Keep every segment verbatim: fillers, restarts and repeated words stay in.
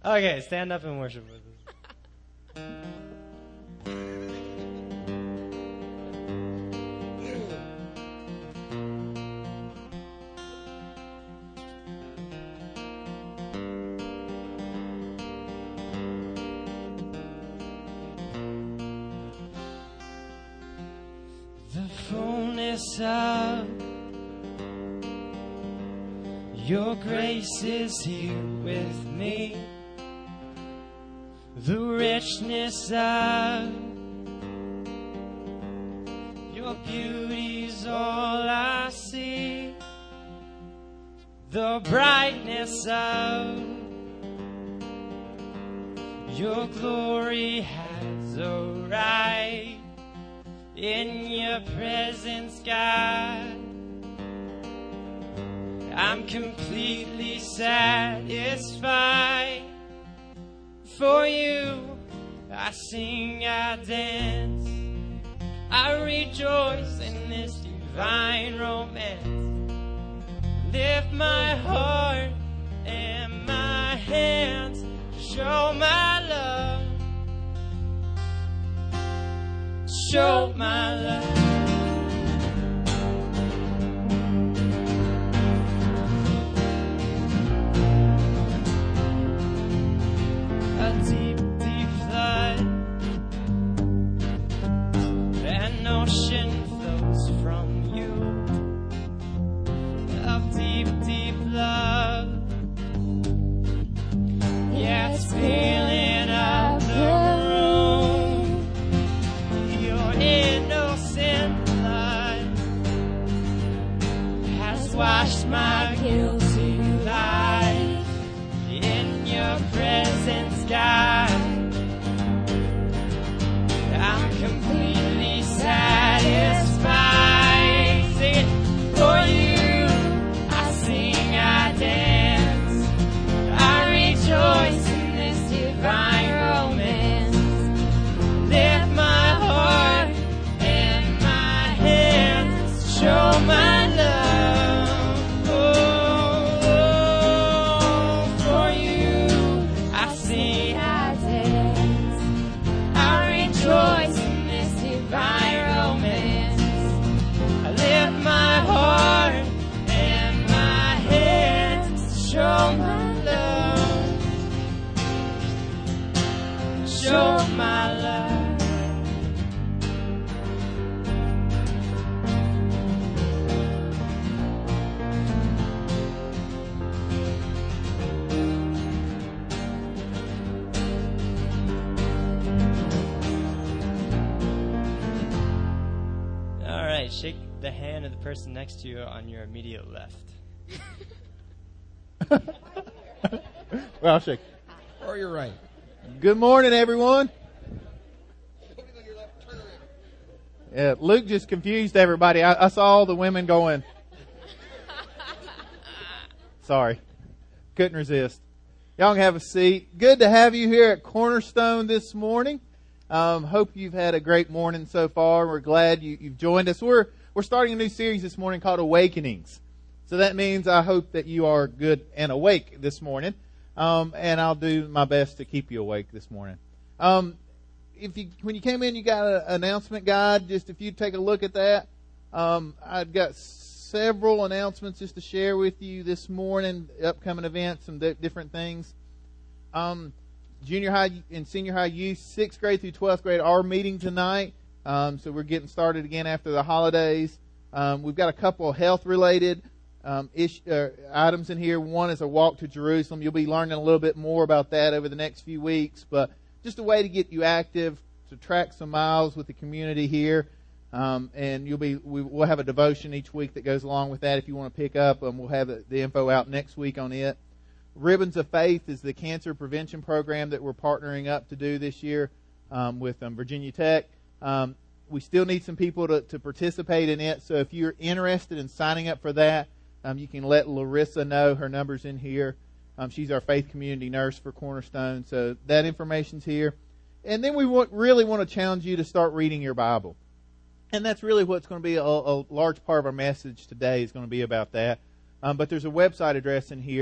Okay, stand up and worship with us. The fullness of your grace is here with me. The richness of your beauty's all I see. The brightness of your glory has arrived. In your presence, God, I'm completely satisfied. For you, I sing, I dance, I rejoice in this divine romance. Lift my heart and my hands to show my love. Show my love. A deep, deep flood, an ocean flows from you. Of deep, deep love, yeah, it's filling up the room. Your innocent blood has washed my guilty life. In your presence, God, I'm completely satisfied. Sing it. For you, I sing, I dance, I rejoice in this divine romance. Lift my heart and my hands, show my love. Oh, oh, for you, I sing, I dance, I rejoice in this divine romance. I lift my heart and my hands, show my love. Show my love. All right, shake the hand of the person next to you on your immediate left. Well, I'll shake. Or you're right. Good morning, everyone. Yeah, Luke just confused everybody. I, I saw all the women going. Sorry. Couldn't resist. Y'all can have a seat. Good to have you here at Cornerstone this morning. Um, hope you've had a great morning so far. We're glad you, you've joined us. We're we're starting a new series this morning called Awakenings. So that means I hope that you are good and awake this morning. Um, and I'll do my best to keep you awake this morning. Um, if you when you came in, you got an announcement guide. Just if you take a look at that, um, I've got several announcements just to share with you this morning. Upcoming events, some di- different things. Um, junior high and senior high youth, sixth grade through twelfth grade, are meeting tonight. Um, so we're getting started again after the holidays. Um, we've got a couple of health related Um, ish, uh, items in here. One is a walk to Jerusalem. You'll be learning a little bit more about that over the next few weeks, but just a way to get you active, to track some miles with the community here. Um, and you'll be, we, we'll have a devotion each week that goes along with that if you want to pick up, and we'll have the, the info out next week on it. Ribbons of Faith is the cancer prevention program that we're partnering up to do this year um, with um, Virginia Tech. Um, we still need some people to, to participate in it, so if you're interested in signing up for that, Um, you can let Larissa know. Her number's in here. Um, she's our faith community nurse for Cornerstone. So that information's here. And then we want, really want to challenge you to start reading your Bible. And that's really what's going to be a, a large part of our message today is going to be about that. Um, but there's a website address in here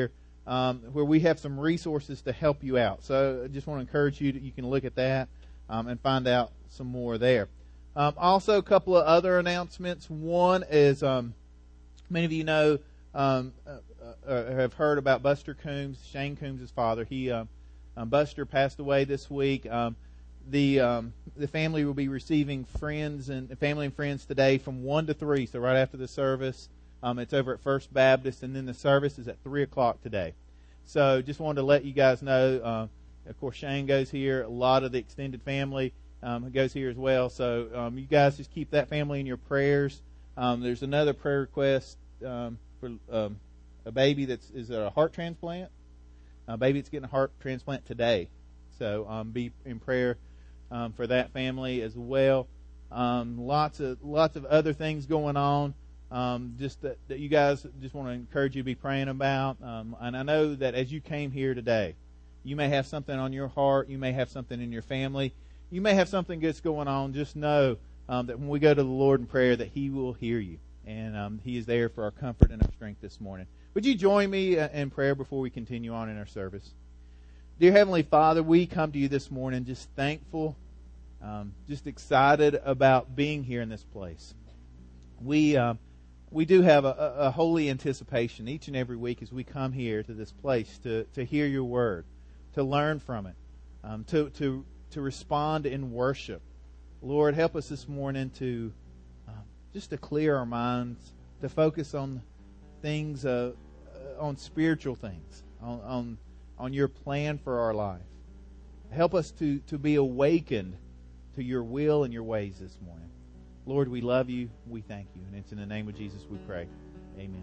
um, where we have some resources to help you out. So I just want to encourage you that you can look at that um, and find out some more there. Um, also, a couple of other announcements. One is, um, many of you know, um, uh, uh, have heard about Buster Coombs, Shane Coombs' father. He, uh, um, Buster passed away this week. Um, the um, the family will be receiving friends and family and friends today from one to three. So right after the service, um, it's over at First Baptist, and then the service is at three o'clock today. So just wanted to let you guys know. Uh, of course, Shane goes here. A lot of the extended family. Um, goes here as well. So um, you guys just keep that family in your prayers. Um, there's another prayer request um, for um, a baby that's is a heart transplant. A baby that's getting a heart transplant today. So um, be in prayer um, for that family as well. Um, lots of lots of other things going on. Um, just that, that you guys just want to encourage you to be praying about. Um, and I know that as you came here today, you may have something on your heart. You may have something in your family. You may have something that's going on. Just know um, that when we go to the Lord in prayer, that He will hear you. And um, He is there for our comfort and our strength this morning. Would you join me in prayer before we continue on in our service? Dear Heavenly Father, we come to you this morning just thankful, um, just excited about being here in this place. We uh, we do have a, a holy anticipation each and every week as we come here to this place to, to hear your word, to learn from it, um, to to to respond in worship. Lord, help us this morning to uh, just to clear our minds, to focus on things, uh, on spiritual things, on, on on your plan for our life. Help us to, to be awakened to your will and your ways this morning. Lord, we love you. We thank you. And it's in the name of Jesus we pray. Amen.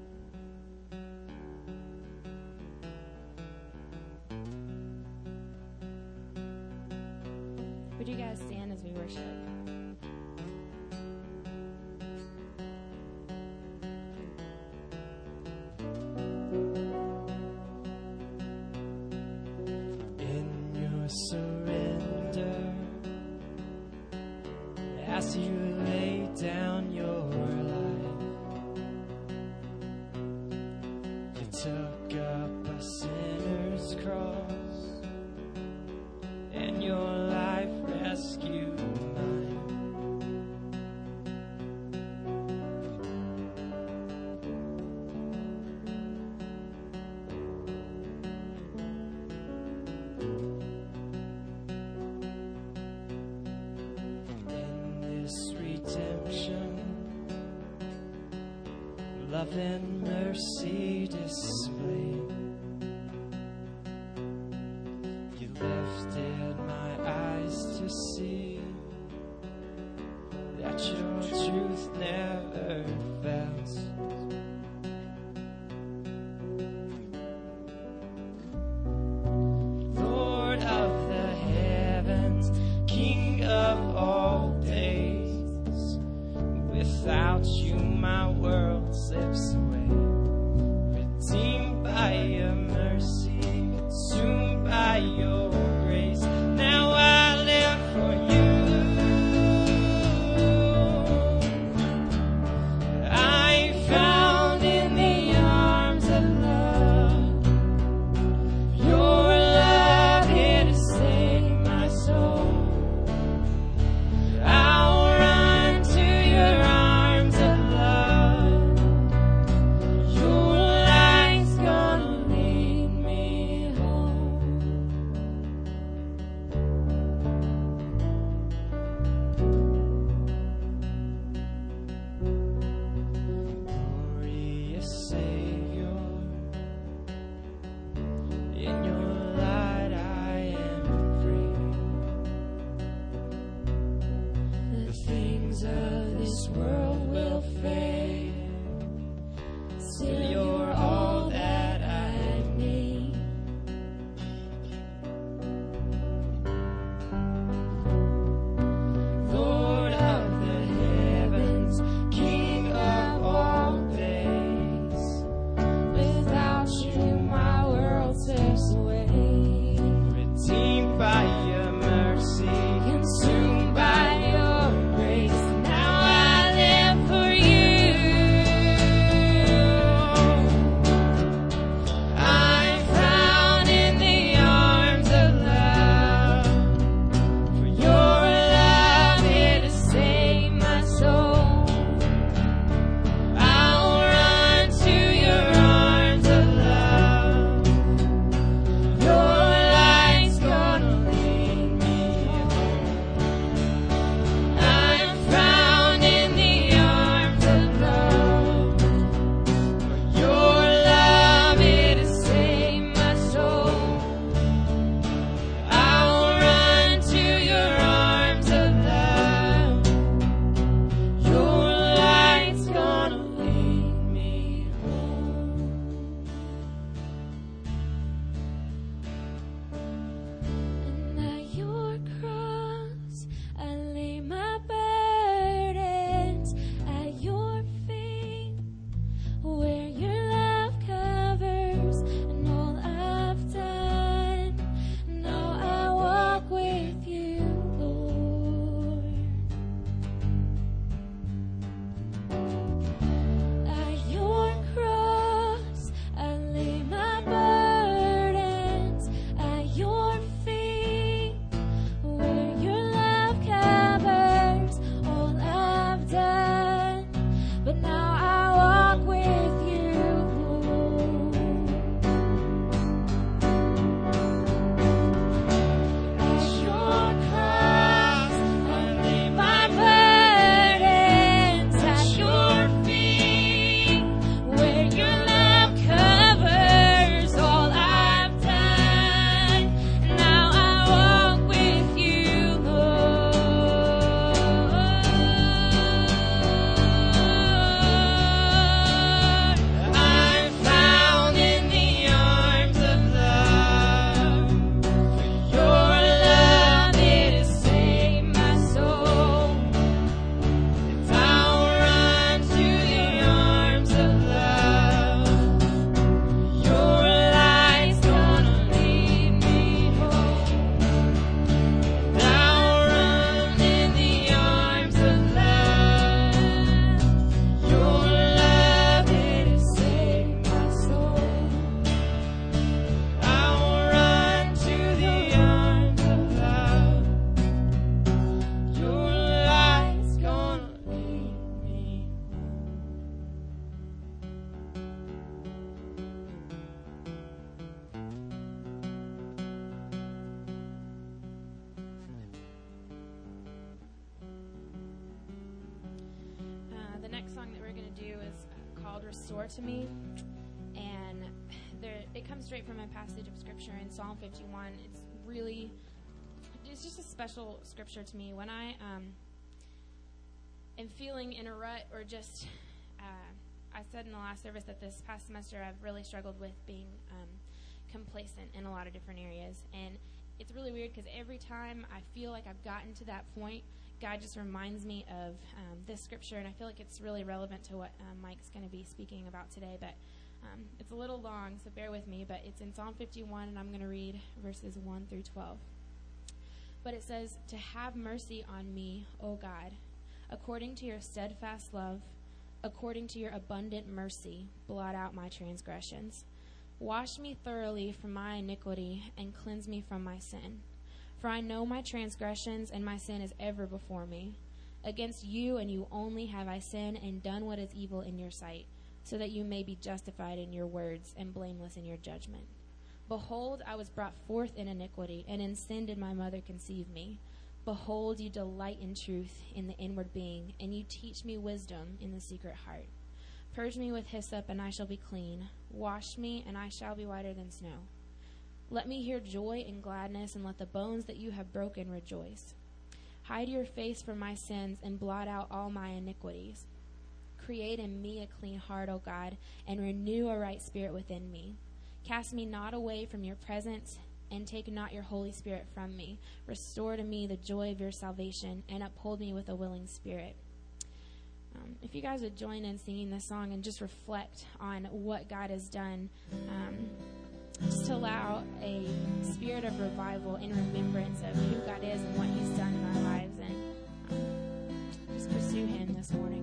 Would you guys stand as we worship? In your surrender, as you lay down your life, you took up a sinner's cross, and your life rescued mine. In this redemption, love and mercy displayed, you lifted my eyes to see that your truth never fails. Lord of the heavens, King of all days, without you my world slips away, redeemed by called Restore to Me. And there, it comes straight from a passage of Scripture in Psalm fifty-one. It's really, it's just a special Scripture to me. When I um, am feeling in a rut or just, uh, I said in the last service that this past semester I've really struggled with being um, complacent in a lot of different areas. And it's really weird because every time I feel like I've gotten to that point, God just reminds me of um, this scripture, and I feel like it's really relevant to what um, Mike's going to be speaking about today. But um, it's a little long, so bear with me. But it's in Psalm fifty-one, and I'm going to read verses one through twelve. But it says, "To have mercy on me, O God, according to your steadfast love, according to your abundant mercy, blot out my transgressions. Wash me thoroughly from my iniquity and cleanse me from my sin. For I know my transgressions, and my sin is ever before me. Against you and you only have I sinned and done what is evil in your sight, so that you may be justified in your words and blameless in your judgment. Behold, I was brought forth in iniquity, and in sin did my mother conceive me. Behold, you delight in truth in the inward being, and you teach me wisdom in the secret heart. Purge me with hyssop, and I shall be clean. Wash me, and I shall be whiter than snow. Let me hear joy and gladness, and let the bones that you have broken rejoice. Hide your face from my sins, and blot out all my iniquities. Create in me a clean heart, O God, and renew a right spirit within me. Cast me not away from your presence, and take not your Holy Spirit from me. Restore to me the joy of your salvation, and uphold me with a willing spirit." Um, if you guys would join in singing this song and just reflect on what God has done, um, just to allow a spirit of revival in remembrance of who God is and what he's done in our lives, and um, just pursue him this morning.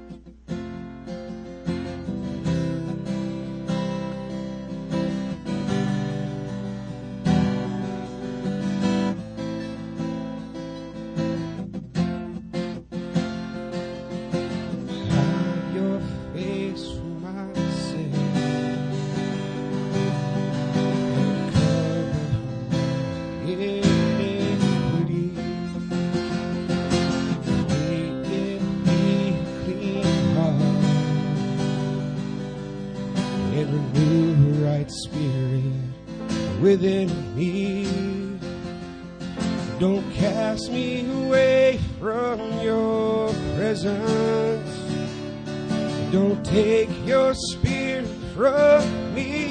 Within me, don't cast me away from your presence. Don't take your spirit from me.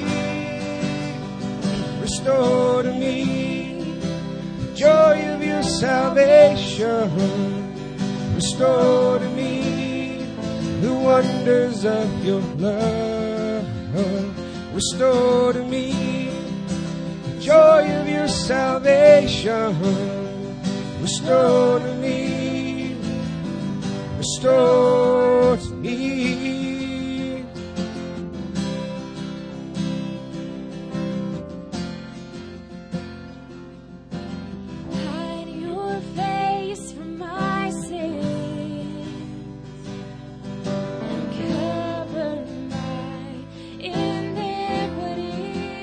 Restore to me the joy of your salvation. Restore to me the wonders of your love. Restore to me joy of your salvation. Restore to me, restore to me. Hide your face from my sins and cover my iniquities.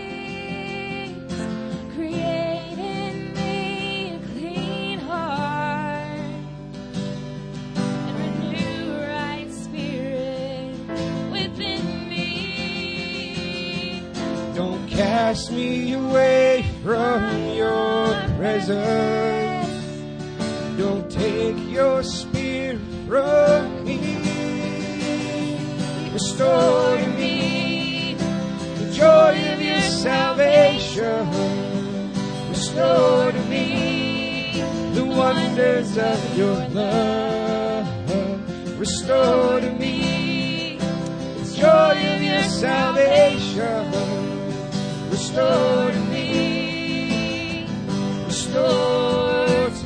Create in me a clean heart and renew a right spirit within me. Don't cast me away from your presence. Don't take your spirit from me. Restore to me the joy of your salvation. Restore to me the wonders of your love. Restore to me the joy of your salvation. Restore to me, restore to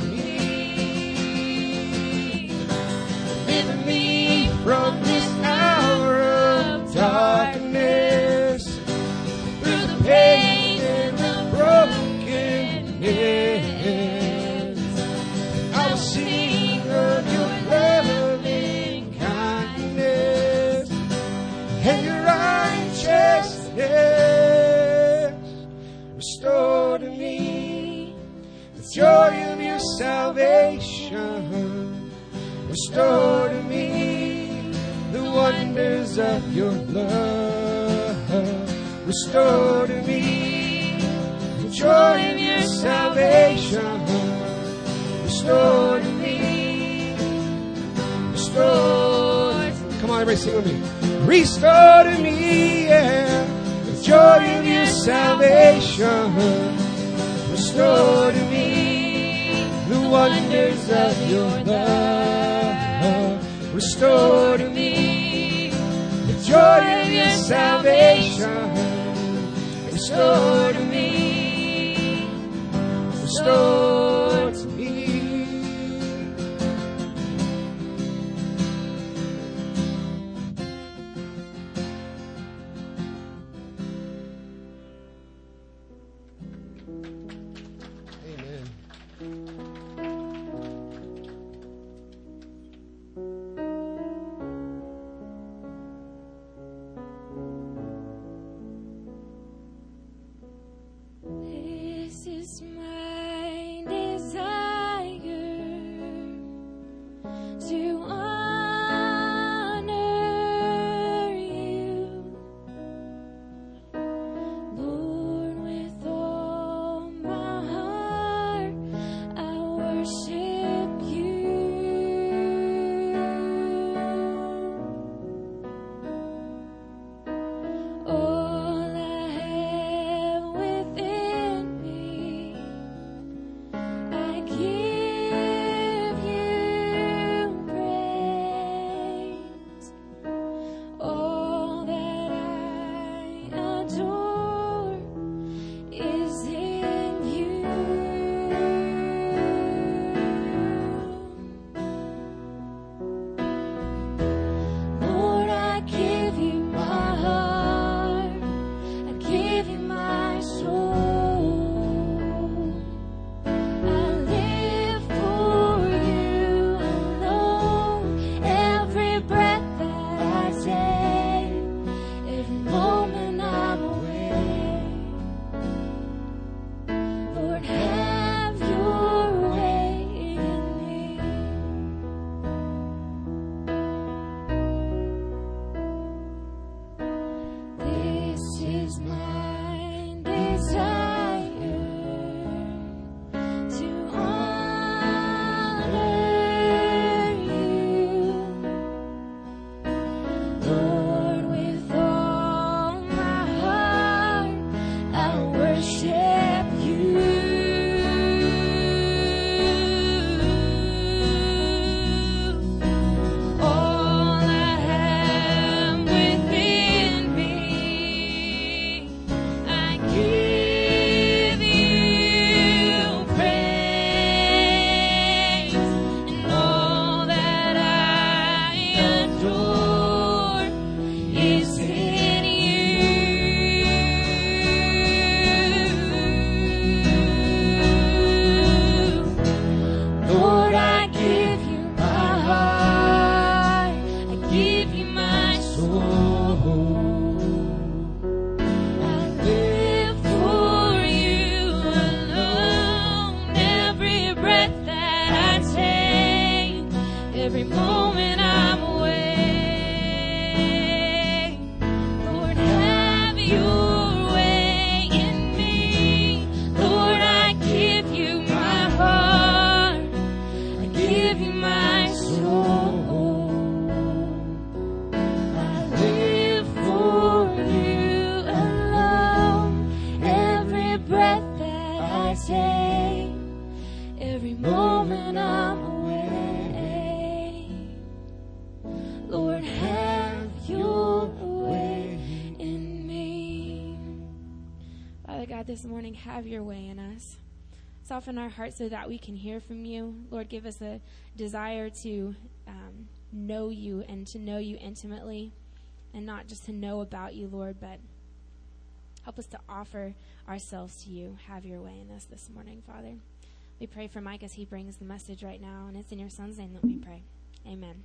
me. Deliver me from this hour of darkness, through the pain and the brokenness. I will sing of your loving kindness and your righteousness. Restore to me the joy of your salvation. Restore to me the wonders of your love. Restore to me the joy of your salvation. Restore to me. Restore. Come on, everybody sing with me. Restore to me, yeah, the joy of your salvation. Restore to me the wonders of your love. Restore to me the joy of your salvation. Restore to me. Restore to me. This morning, have your way in us. Soften our hearts so that we can hear from you. Lord, give us a desire to um, know you and to know you intimately, and not just to know about you, Lord, but help us to offer ourselves to you. Have your way in us this morning, Father. We pray for Mike as he brings the message right now, and it's in your son's name that we pray. Amen.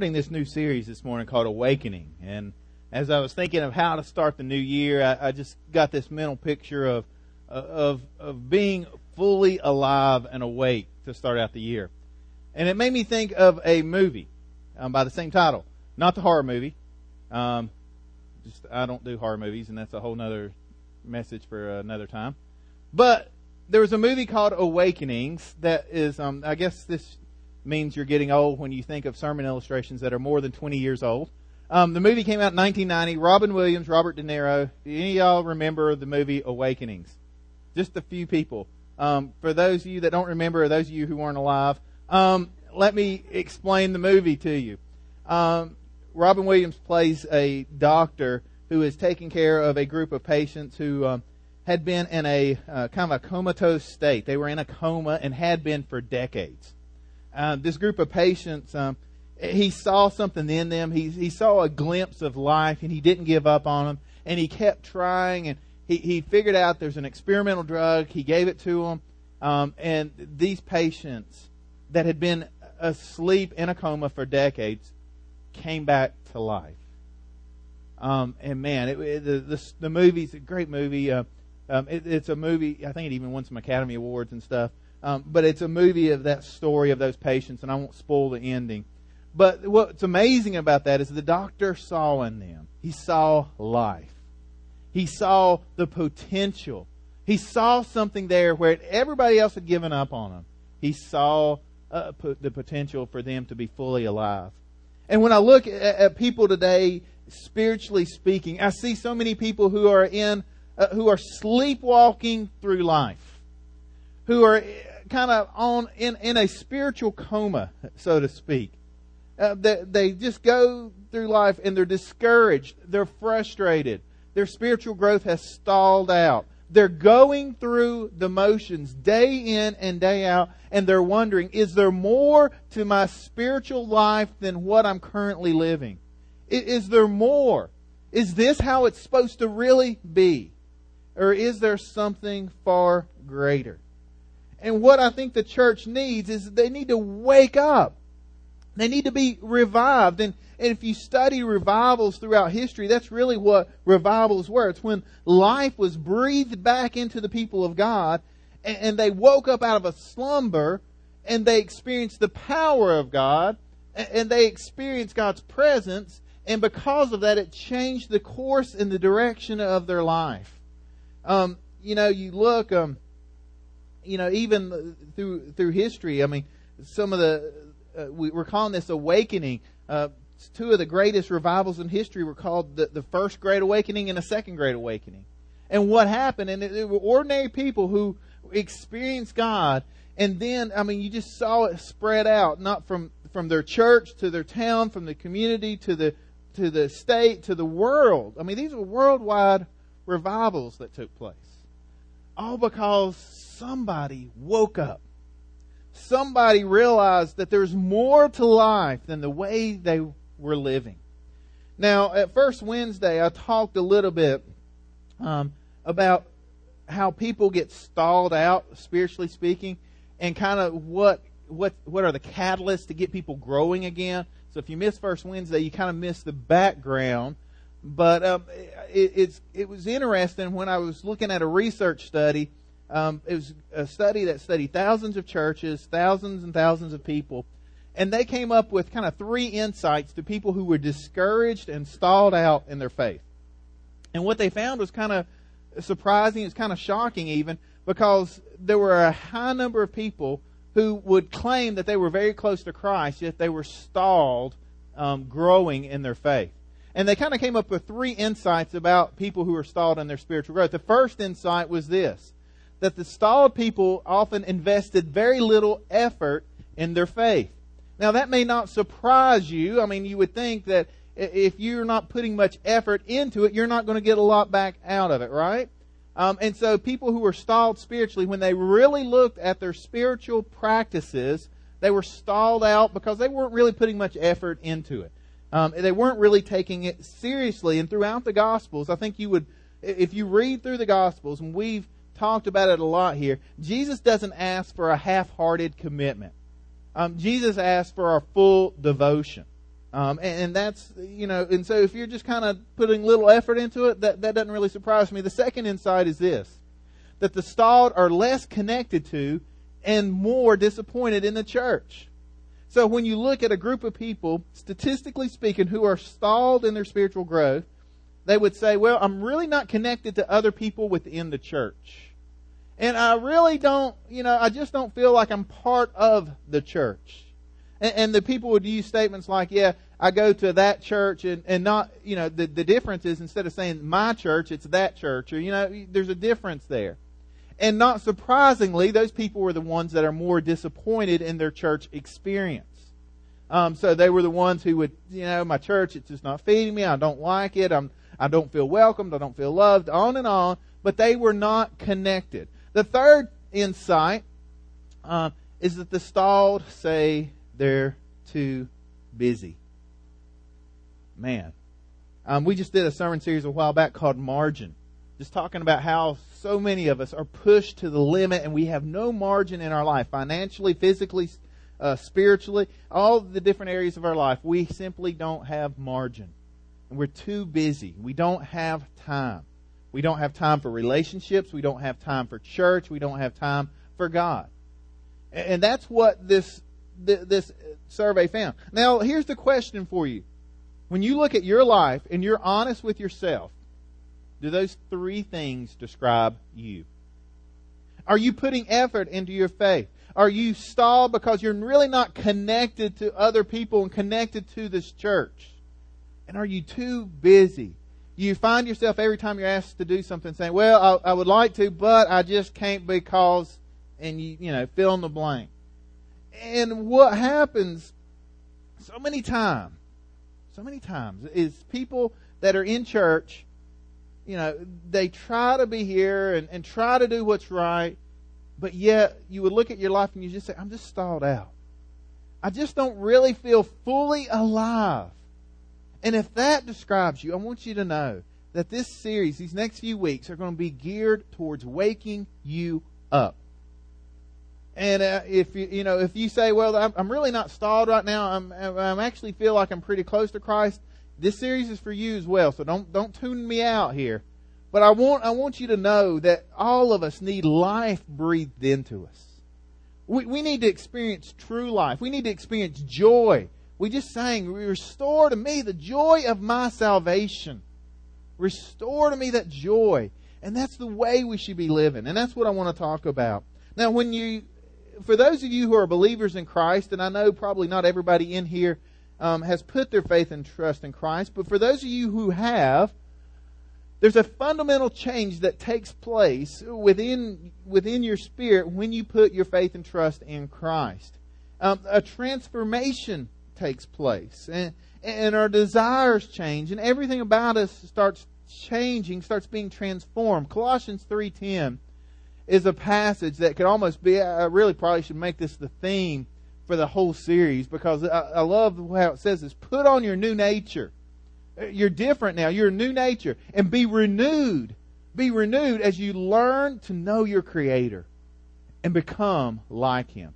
starting this new series this morning called Awakening. And as I was thinking of how to start the new year, I, I just got this mental picture of, of, of being fully alive and awake to start out the year. And it made me think of a movie um, by the same title. Not the horror movie. Um, just I don't do horror movies, and that's a whole nother message for another time. But there was a movie called Awakenings that is, um, I guess this means you're getting old when you think of sermon illustrations that are more than twenty years old. Um, the movie came out in nineteen ninety. Robin Williams, Robert De Niro. Do any of y'all remember the movie Awakenings? Just a few people. Um, for those of you that don't remember, or those of you who weren't alive, um, let me explain the movie to you. Um, Robin Williams plays a doctor who is taking care of a group of patients who um, had been in a uh, kind of a comatose state. They were in a coma and had been for decades. Uh, this group of patients, um, he saw something in them. He, he saw a glimpse of life, and he didn't give up on them. And he kept trying, and he, he figured out there's an experimental drug. He gave it to them. Um, and these patients that had been asleep in a coma for decades came back to life. Um, and man, it, it, the, the the movie's a great movie. Uh, um, it, it's a movie. I think it even won some Academy Awards and stuff. Um, but it's a movie of that story of those patients, and I won't spoil the ending. But what's amazing about that is the doctor saw in them. He saw life. He saw the potential. He saw something there where everybody else had given up on them. He saw uh, the potential for them to be fully alive. And when I look at, at people today, spiritually speaking, I see so many people who are in, uh, who are sleepwalking through life, who are kind of on in, in a spiritual coma, so to speak. Uh, they, they just go through life and they're discouraged. They're frustrated. Their spiritual growth has stalled out. They're going through the motions day in and day out, and they're wondering, is there more to my spiritual life than what I'm currently living? Is, is there more? Is this how it's supposed to really be? Or is there something far greater? And what I think the church needs is they need to wake up. They need to be revived. And, and if you study revivals throughout history, that's really what revivals were. It's when life was breathed back into the people of God, and, and they woke up out of a slumber, and they experienced the power of God, and, and they experienced God's presence, and because of that, it changed the course and the direction of their life. Um, you know, you look... Um, You know, even through through history, I mean, some of the, uh, we, we're calling this awakening. Uh, two of the greatest revivals in history were called the, the First Great Awakening and the Second Great Awakening. And what happened, and it, it were ordinary people who experienced God, and then, I mean, you just saw it spread out, not from, from their church to their town, from the community to the to the state to the world. I mean, these were worldwide revivals that took place. All because somebody woke up. Somebody realized that there's more to life than the way they were living. Now, at First Wednesday, I talked a little bit um, about how people get stalled out, spiritually speaking, and kind of what what what are the catalysts to get people growing again. So if you missed First Wednesday, you kind of missed the background. But um, it, it's it was interesting when I was looking at a research study. Um, it was a study that studied thousands of churches, thousands and thousands of people, and they came up with kind of three insights to people who were discouraged and stalled out in their faith. And what they found was kind of surprising. It's kind of shocking even, because there were a high number of people who would claim that they were very close to Christ, yet they were stalled um, growing in their faith. And they kind of came up with three insights about people who are stalled in their spiritual growth. The first insight was this, that the stalled people often invested very little effort in their faith. Now, that may not surprise you. I mean, you would think that if you're not putting much effort into it, you're not going to get a lot back out of it, right? Um, and so people who were stalled spiritually, when they really looked at their spiritual practices, they were stalled out because they weren't really putting much effort into it. Um, they weren't really taking it seriously. And throughout the Gospels, I think you would, if you read through the Gospels, and we've talked about it a lot here, Jesus doesn't ask for a half-hearted commitment. Um, Jesus asks for our full devotion. Um, and, and that's, you know, and so if you're just kind of putting little effort into it, that, that doesn't really surprise me. The second insight is this, that the stalled are less connected to and more disappointed in the church. So when you look at a group of people, statistically speaking, who are stalled in their spiritual growth, they would say, well, I'm really not connected to other people within the church. And I really don't, you know, I just don't feel like I'm part of the church. And, and the people would use statements like, yeah, I go to that church and, and not, you know, the, the difference is instead of saying my church, it's that church. Or, you know, there's a difference there. And not surprisingly, those people were the ones that are more disappointed in their church experience. Um, so they were the ones who would, you know, my church, it's just not feeding me. I don't like it. I'm, I don't feel welcomed. I don't feel loved, on and on. But they were not connected. The third insight uh, is that the stalled say they're too busy. Man. Um, we just did a sermon series a while back called Margin. Just talking about how so many of us are pushed to the limit and we have no margin in our life. Financially, physically, uh, spiritually, all the different areas of our life. We simply don't have margin. And we're too busy. We don't have time. We don't have time for relationships. We don't have time for church. We don't have time for God. And that's what this this survey found. Now, here's the question for you. When you look at your life and you're honest with yourself, do those three things describe you? Are you putting effort into your faith? Are you stalled because you're really not connected to other people and connected to this church? And are you too busy? You find yourself every time you're asked to do something saying, well, I, I would like to, but I just can't because, and you, you know, fill in the blank. And what happens so many times, so many times is people that are in church, you know, they try to be here and, and try to do what's right, but yet you would look at your life and you just say, I'm just stalled out. I just don't really feel fully alive. And if that describes you, I want you to know that this series, these next few weeks, are going to be geared towards waking you up. And uh, if you you know if you say, well, I'm, I'm really not stalled right now, I'm I'm actually feel like I'm pretty close to Christ, this series is for you as well. So don't don't tune me out here. But I want I want you to know that all of us need life breathed into us. We we need to experience true life. We need to experience joy. We just sang, restore to me the joy of my salvation. Restore to me that joy. And that's the way we should be living. And that's what I want to talk about. Now, when you, for those of you who are believers in Christ, and I know probably not everybody in here um, has put their faith and trust in Christ, but for those of you who have, there's a fundamental change that takes place within, within your spirit when you put your faith and trust in Christ. Um, a transformation takes place, and, and our desires change, and everything about us starts changing, starts being transformed. Colossians three ten is a passage that could almost be, I really probably should make this the theme for the whole series, because I, I love how it says this, put on your new nature. You're different now. You're a new nature. And be renewed. Be renewed as you learn to know your Creator and become like Him.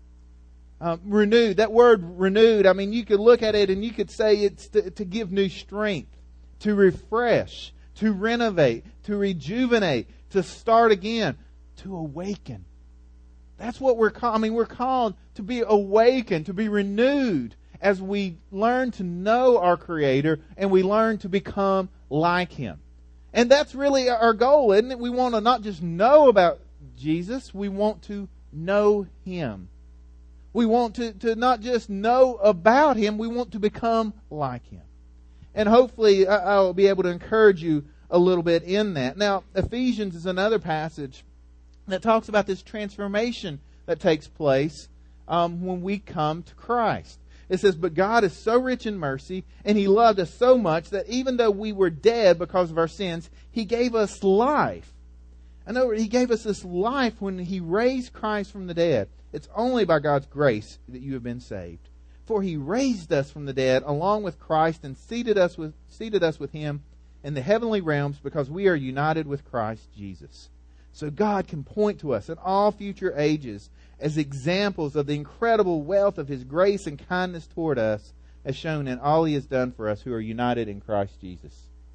Um, renewed, that word renewed, I mean, you could look at it and you could say it's to, to give new strength, to refresh, to renovate, to rejuvenate, to start again, to awaken. That's what we're called. I mean, we're called to be awakened, to be renewed as we learn to know our Creator and we learn to become like Him. And that's really our goal, isn't it? We want to not just know about Jesus, we want to know Him. We want to, to not just know about Him, we want to become like Him. And hopefully I'll be able to encourage you a little bit in that. Now, Ephesians is another passage that talks about this transformation that takes place um, when we come to Christ. It says, but God is so rich in mercy, and He loved us so much that even though we were dead because of our sins, He gave us life. I know He gave us this life when He raised Christ from the dead. It's only by God's grace that you have been saved. For He raised us from the dead along with Christ and seated us with seated us with Him in the heavenly realms because we are united with Christ Jesus. So God can point to us in all future ages as examples of the incredible wealth of His grace and kindness toward us as shown in all He has done for us who are united in Christ Jesus.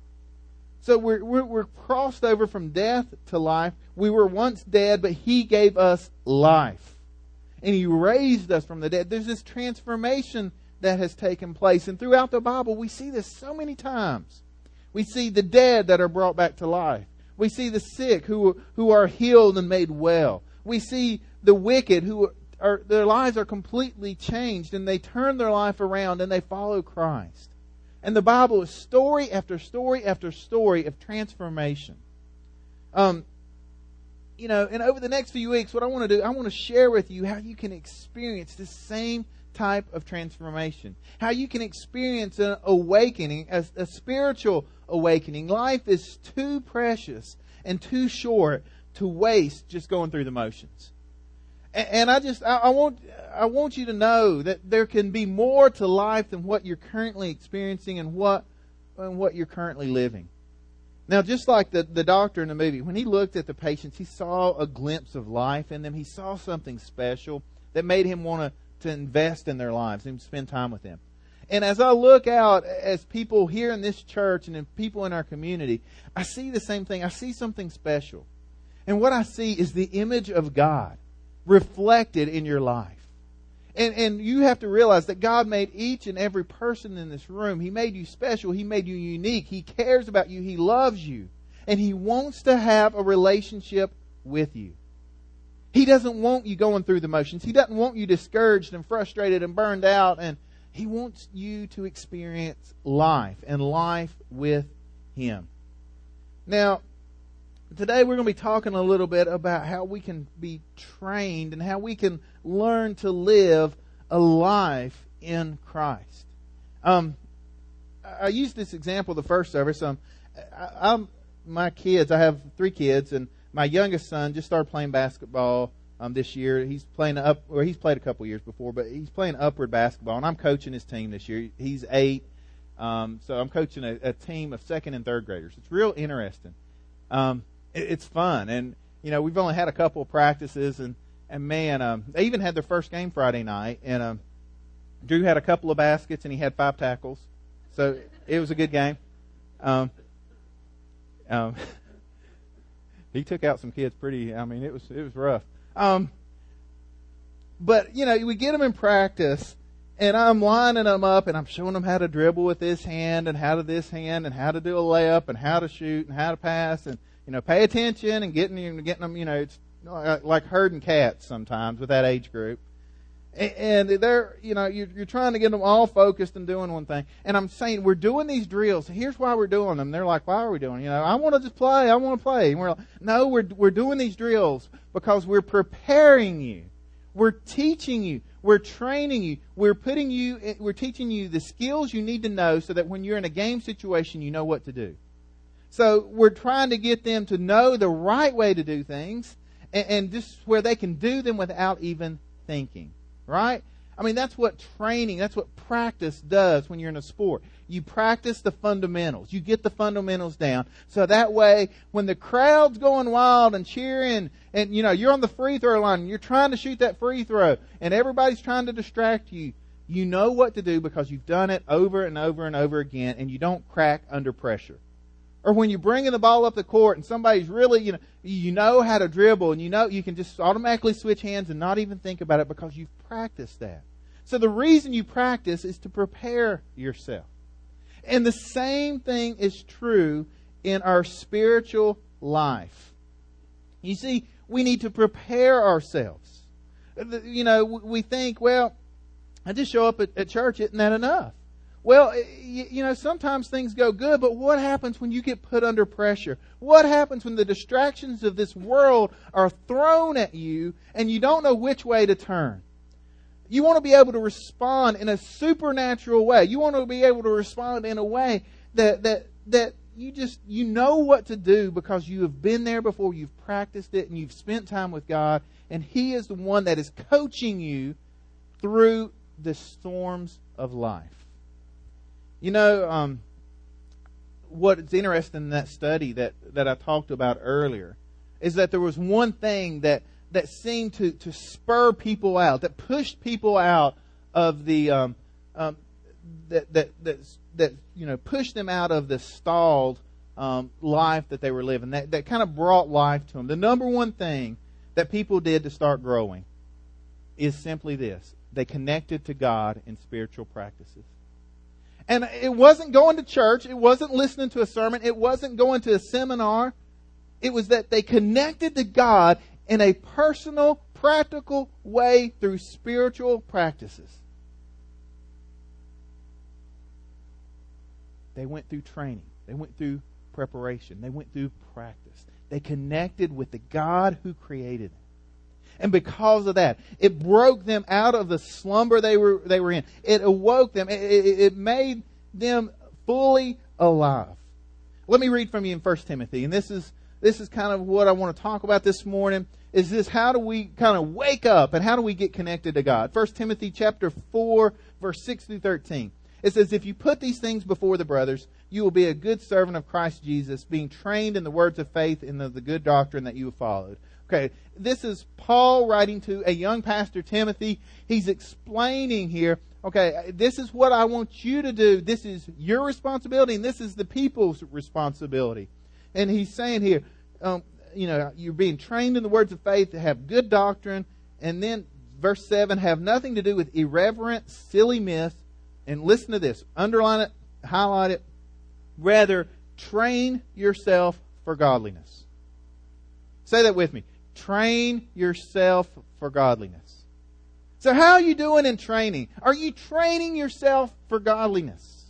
So we're, we're, we're crossed over from death to life. We were once dead, but He gave us life. And He raised us from the dead. There's this transformation that has taken place. And throughout the Bible, we see this so many times. We see the dead that are brought back to life. We see the sick who, who are healed and made well. We see the wicked who are, their lives are completely changed and they turn their life around and they follow Christ. And the Bible is story after story after story of transformation. Um, you know, and over the next few weeks, what I want to do, I want to share with you how you can experience this same type of transformation. How you can experience an awakening, a, a spiritual awakening. Life is too precious and too short to waste just going through the motions. And, and I just, I, I want, I want you to know that there can be more to life than what you're currently experiencing and what, and what you're currently living. Now, just like the, the doctor in the movie, when he looked at the patients, he saw a glimpse of life in them. He saw something special that made him want to to invest in their lives and spend time with them. And as I look out as people here in this church and in people in our community, I see the same thing. I see something special. And what I see is the image of God reflected in your life. And, and you have to realize that God made each and every person in this room. He made you special. He made you unique. He cares about you. He loves you. And He wants to have a relationship with you. He doesn't want you going through the motions. He doesn't want you discouraged and frustrated and burned out. And He wants you to experience life and life with Him. Now, today we're going to be talking a little bit about how we can be trained and how we can learn to live a life in Christ. Um, I used this example the first service. Um, I, I'm my kids. I have three kids, and my youngest son just started playing basketball um, this year. He's playing up, or he's played a couple years before, but he's playing upward basketball, and I'm coaching his team this year. He's eight, um, so I'm coaching a, a team of second and third graders. It's real interesting. Um, it, it's fun, and you know we've only had a couple of practices, and and man, um, they even had their first game Friday night, and um, Drew had a couple of baskets and he had five tackles, so it was a good game. Um, um, He took out some kids pretty, I mean, it was it was rough. Um, but, you know, we get them in practice, and I'm lining them up, and I'm showing them how to dribble with this hand, and how to this hand, and how to do a layup, and how to shoot, and how to pass, and, you know, pay attention, and getting, getting them, you know, it's like herding cats sometimes with that age group. And they're, you know, you're, you're trying to get them all focused and doing one thing. And I'm saying, we're doing these drills. Here's why we're doing them. They're like, why are we doing them? You know, I want to just play. I want to play. And we're like, no, we're, we're doing these drills because we're preparing you. We're teaching you. We're training you. We're putting you, we're teaching you the skills you need to know so that when you're in a game situation, you know what to do. So we're trying to get them to know the right way to do things and, and just where they can do them without even thinking. Right? I mean, that's what training, that's what practice does when you're in a sport. You practice the fundamentals. You get the fundamentals down. So that way, when the crowd's going wild and cheering, and, you know, you're on the free throw line, and you're trying to shoot that free throw, and everybody's trying to distract you, you know what to do because you've done it over and over and over again, and you don't crack under pressure. Or when you're bringing the ball up the court and somebody's really, you know, you know how to dribble and you know you can just automatically switch hands and not even think about it because you've practiced that. So the reason you practice is to prepare yourself. And the same thing is true in our spiritual life. You see, we need to prepare ourselves. You know, we think, well, I just show up at, at church, isn't that enough? Well, you know, sometimes things go good, but what happens when you get put under pressure? What happens when the distractions of this world are thrown at you and you don't know which way to turn? You want to be able to respond in a supernatural way. You want to be able to respond in a way that that that you just, you know what to do because you have been there before, you've practiced it, and you've spent time with God, and He is the one that is coaching you through the storms of life. You know, um, what's interesting in that study that, that I talked about earlier is that there was one thing that, that seemed to, to spur people out, that pushed people out of the um, um, that that that, that you know pushed them out of the stalled um, life that they were living. That that kind of brought life to them. The number one thing that people did to start growing is simply this: they connected to God in spiritual practices. And it wasn't going to church. It wasn't listening to a sermon. It wasn't going to a seminar. It was that they connected to God in a personal, practical way through spiritual practices. They went through training. They went through preparation. They went through practice. They connected with the God who created them. And because of that, it broke them out of the slumber they were they were in. It awoke them. It, it, it made them fully alive. Let me read from you in First Timothy. And this is this is kind of what I want to talk about this morning. Is this how do we kind of wake up and how do we get connected to God? First Timothy chapter four, verse six through thirteen. It says, if you put these things before the brothers, you will be a good servant of Christ Jesus, being trained in the words of faith and of the good doctrine that you have followed. Okay, this is Paul writing to a young pastor, Timothy. He's explaining here, okay, this is what I want you to do. This is your responsibility, and this is the people's responsibility. And he's saying here, um, you know, you're being trained in the words of faith to have good doctrine. And then verse seven, have nothing to do with irreverent, silly myths. And listen to this, underline it, highlight it. Rather, train yourself for godliness. Say that with me. Train yourself for godliness. So how are you doing in training? Are you training yourself for godliness?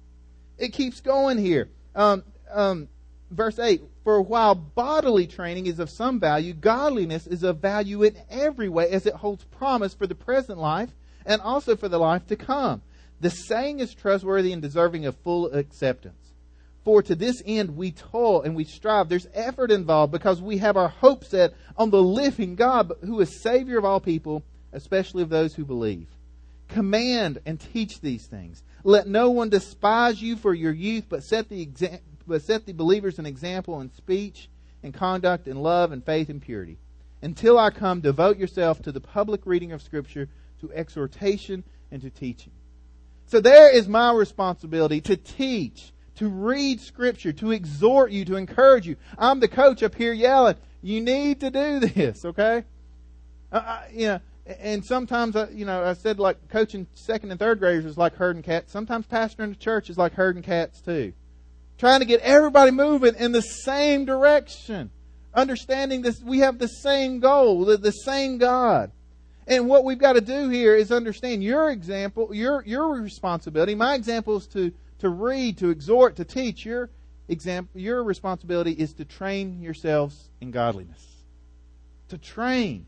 It keeps going here. Um, um, verse eight, for while bodily training is of some value, godliness is of value in every way, as it holds promise for the present life and also for the life to come. The saying is trustworthy and deserving of full acceptance. For to this end we toil and we strive. There's effort involved because we have our hope set on the living God who is Savior of all people, especially of those who believe. Command and teach these things. Let no one despise you for your youth, but set the exa- but set the believers an example in speech and conduct and love and faith and purity. Until I come, devote yourself to the public reading of Scripture, to exhortation and to teaching. So there is my responsibility to teach, to read Scripture, to exhort you, to encourage you. I'm the coach up here yelling, you need to do this, okay? Uh, I, you know, and sometimes, I, you know, I said like coaching second and third graders is like herding cats. Sometimes pastoring the church is like herding cats too. Trying to get everybody moving in the same direction. Understanding this, we have the same goal, the, the same God. And what we've got to do here is understand your example, your your responsibility. My example is to, to read, to exhort, to teach. Your example, your responsibility is to train yourselves in godliness. To train.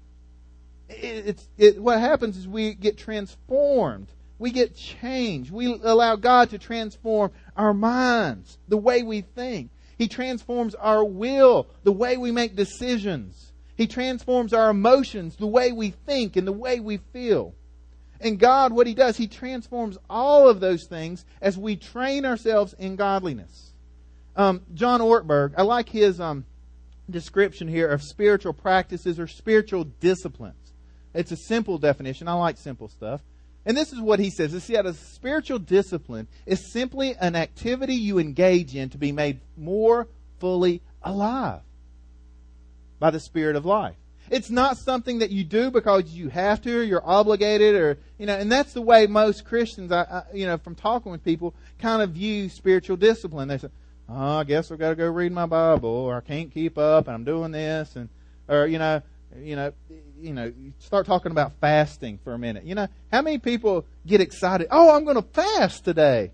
It, it's it, what happens is we get transformed. We get changed. We allow God to transform our minds, the way we think. He transforms our will, the way we make decisions. He transforms our emotions, the way we think and the way we feel. And God, what He does, He transforms all of those things as we train ourselves in godliness. Um, John Ortberg, I like his um, description here of spiritual practices or spiritual disciplines. It's a simple definition. I like simple stuff. And this is what he says. He said, a spiritual discipline is simply an activity you engage in to be made more fully alive by the Spirit of life. It's not something that you do because you have to or you're obligated or, you know, and that's the way most Christians, I, I, you know, from talking with people, kind of view spiritual discipline. They say, oh, I guess I've got to go read my Bible, or I can't keep up and I'm doing this, and, or, you know, you know, you know, start talking about fasting for a minute. You know, how many people get excited? Oh, I'm going to fast today.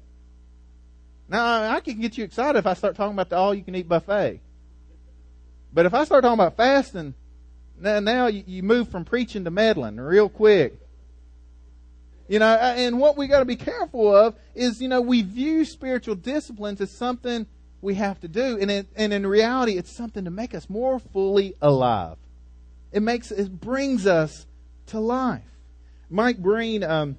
Now, I can get you excited if I start talking about the all-you-can-eat buffet. But if I start talking about fasting, now, now you, you move from preaching to meddling real quick. You know, and what we got to be careful of is, you know, we view spiritual disciplines as something we have to do. And, it, and in reality, it's something to make us more fully alive. It makes, it brings us to life. Mike Breen, um,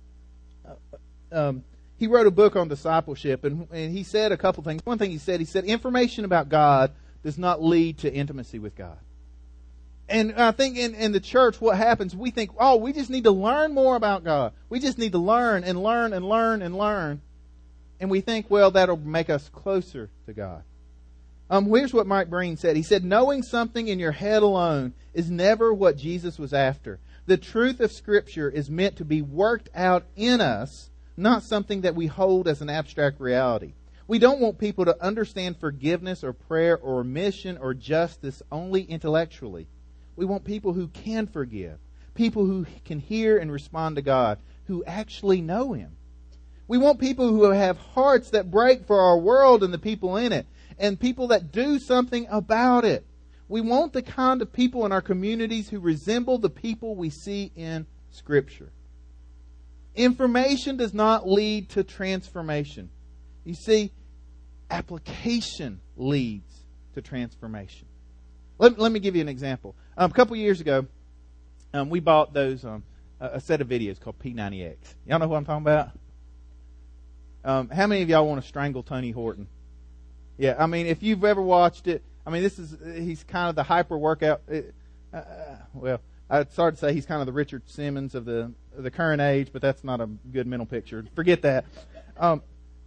um, he wrote a book on discipleship, and, and he said a couple things. One thing he said, he said, information about God does not lead to intimacy with God. And I think in, in the church, what happens, we think, oh, we just need to learn more about God. We just need to learn and learn and learn and learn. And we think, well, that'll make us closer to God. Um, here's what Mike Breen said. He said, knowing something in your head alone is never what Jesus was after. The truth of Scripture is meant to be worked out in us, not something that we hold as an abstract reality. We don't want people to understand forgiveness or prayer or remission or justice only intellectually. We want people who can forgive, people who can hear and respond to God, who actually know Him. We want people who have hearts that break for our world and the people in it, and people that do something about it. We want the kind of people in our communities who resemble the people we see in Scripture. Information does not lead to transformation. You see, application leads to transformation. Let, let me give you an example. Um, a couple years ago, um, we bought those um, a, a set of videos called P ninety X. Y'all know what I'm talking about? Um, how many of y'all want to strangle Tony Horton? Yeah, I mean, if you've ever watched it, I mean, this is, he's kind of the hyper workout. Uh, well, I'd start to say he's kind of the Richard Simmons of the of the current age, but that's not a good mental picture. Forget that. Um,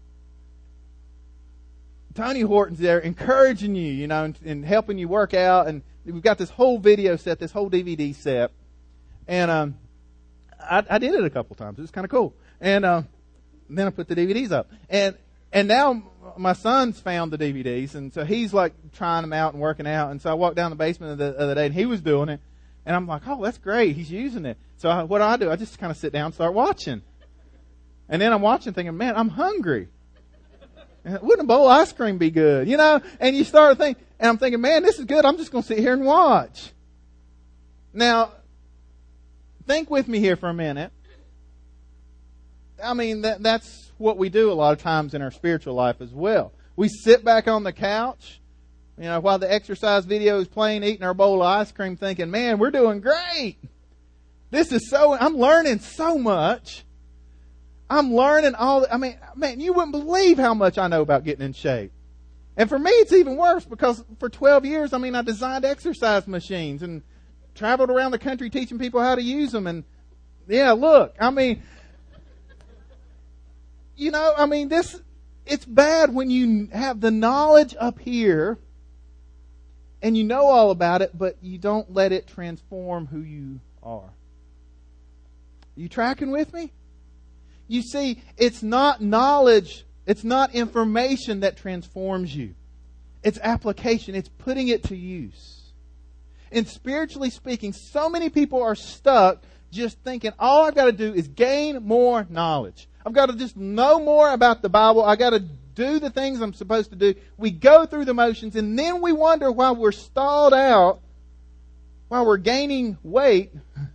Tony Horton's there encouraging you, you know, and, and helping you work out. And we've got this whole video set, this whole D V D set. And um, I, I did it a couple times. It was kind of cool. And um, then I put the D V Ds up. And and now my son's found the D V Ds. And so he's like trying them out and working out. And so I walked down the basement the other day and he was doing it. And I'm like, oh, that's great. He's using it. So I, what do I do? I just kind of sit down and start watching. And then I'm watching thinking, man, I'm hungry. Wouldn't a bowl of ice cream be good? You know? And you start to think, and I'm thinking, man, this is good. I'm just going to sit here and watch. Now, think with me here for a minute. I mean, that, that's what we do a lot of times in our spiritual life as well. We sit back on the couch, you know, while the exercise video is playing, eating our bowl of ice cream, thinking, man, we're doing great. This is so, I'm learning so much. I'm learning all, I mean, man, you wouldn't believe how much I know about getting in shape. And for me, it's even worse because for twelve years, I mean, I designed exercise machines and traveled around the country teaching people how to use them. And yeah, look, I mean, you know, I mean, this, it's bad when you have the knowledge up here and you know all about it, but you don't let it transform who you are. You tracking with me? You see, it's not knowledge, it's not information that transforms you. It's application, it's putting it to use. And spiritually speaking, so many people are stuck just thinking, all I've got to do is gain more knowledge. I've got to just know more about the Bible. I've got to do the things I'm supposed to do. We go through the motions and then we wonder why we're stalled out, why we're gaining weight,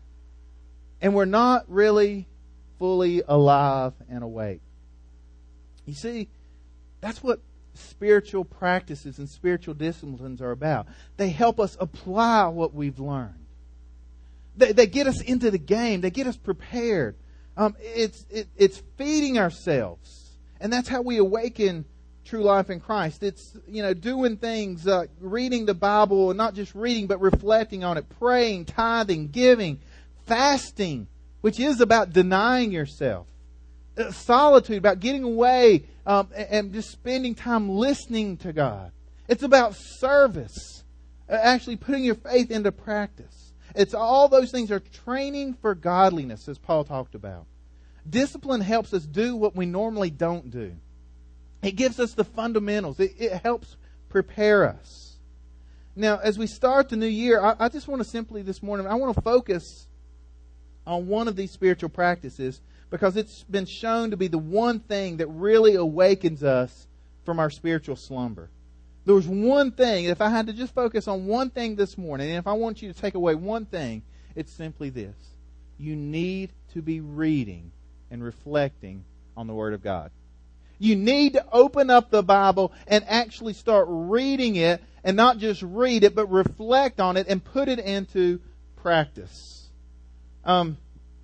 and we're not really fully alive and awake. You see, that's what spiritual practices and spiritual disciplines are about. They help us apply what we've learned. They, they get us into the game. They get us prepared. Um, it's it, it's feeding ourselves, and that's how we awaken true life in Christ. It's, you know, doing things, uh, reading the Bible, and not just reading, but reflecting on it, praying, tithing, giving, fasting, which is about denying yourself. Uh, solitude, about getting away um, and, and just spending time listening to God. It's about service, uh, actually putting your faith into practice. It's all those things are training for godliness, as Paul talked about. Discipline helps us do what we normally don't do. It gives us the fundamentals. It, it helps prepare us. Now, as we start the new year, I, I just want to simply this morning, I want to focus on one of these spiritual practices because it's been shown to be the one thing that really awakens us from our spiritual slumber. There was one thing, if I had to just focus on one thing this morning, and if I want you to take away one thing, it's simply this. You need to be reading and reflecting on the Word of God. You need to open up the Bible and actually start reading it, and not just read it, but reflect on it and put it into practice. Um,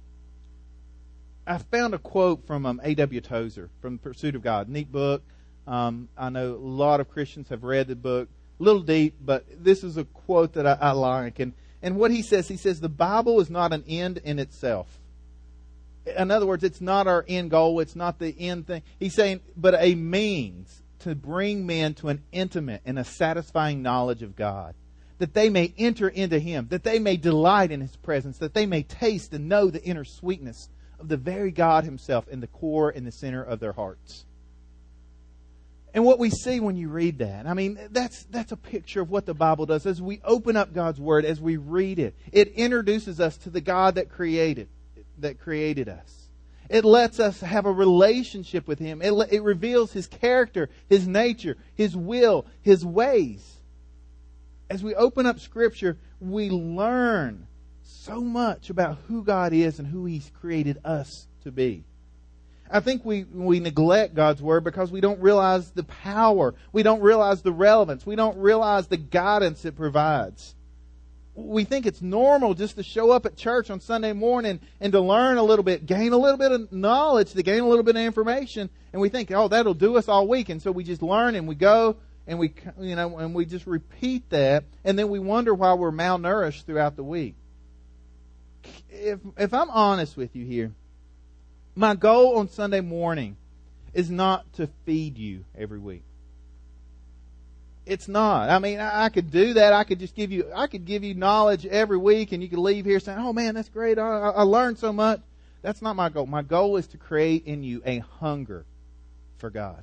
I found a quote from um, A W Tozer from Pursuit of God. Neat book. Um, I know a lot of Christians have read the book. A little deep, but this is a quote that I, I like. And And what he says, he says the Bible is not an end in itself. In other words, it's not our end goal. It's not the end thing. He's saying, but a means to bring men to an intimate and a satisfying knowledge of God, that they may enter into Him, that they may delight in His presence, that they may taste and know the inner sweetness of the very God Himself in the core and the center of their hearts. And what we see when you read that, I mean, that's that's a picture of what the Bible does. As we open up God's Word, as we read it, it introduces us to the God that created, that created us. It lets us have a relationship with Him. It, it reveals His character, His nature, His will, His ways. As we open up Scripture, we learn so much about who God is and who He's created us to be. I think we, we neglect God's Word because we don't realize the power. We don't realize the relevance. We don't realize the guidance it provides. We think it's normal just to show up at church on Sunday morning and to learn a little bit, gain a little bit of knowledge, to gain a little bit of information. And we think, oh, that'll do us all week. And so we just learn and we go and we, you know, and we just repeat that. And then we wonder why we're malnourished throughout the week. If, if I'm honest with you here, my goal on Sunday morning is not to feed you every week. It's not. I mean, I, I could do that. I could just give you, I could give you knowledge every week and you could leave here saying, oh man, that's great. I, I learned so much. That's not my goal. My goal is to create in you a hunger for God.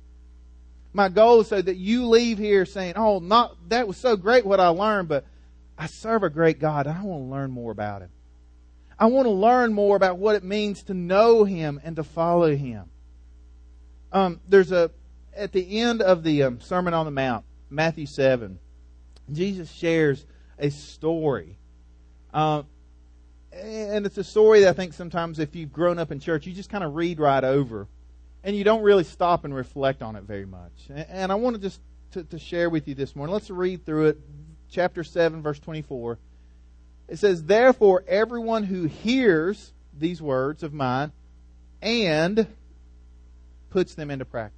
My goal is so that you leave here saying, oh, not that was so great what I learned, but I serve a great God and I want to learn more about Him. I want to learn more about what it means to know Him and to follow Him. Um, there's a, at the end of the um, Sermon on the Mount, Matthew seven, Jesus shares a story. Um, and it's a story that I think sometimes if you've grown up in church, you just kind of read right over. And you don't really stop and reflect on it very much. And, and I want to just to, to share with you this morning. Let's read through it. Chapter seven, verse twenty-four. It says, therefore, everyone who hears these words of mine and puts them into practice.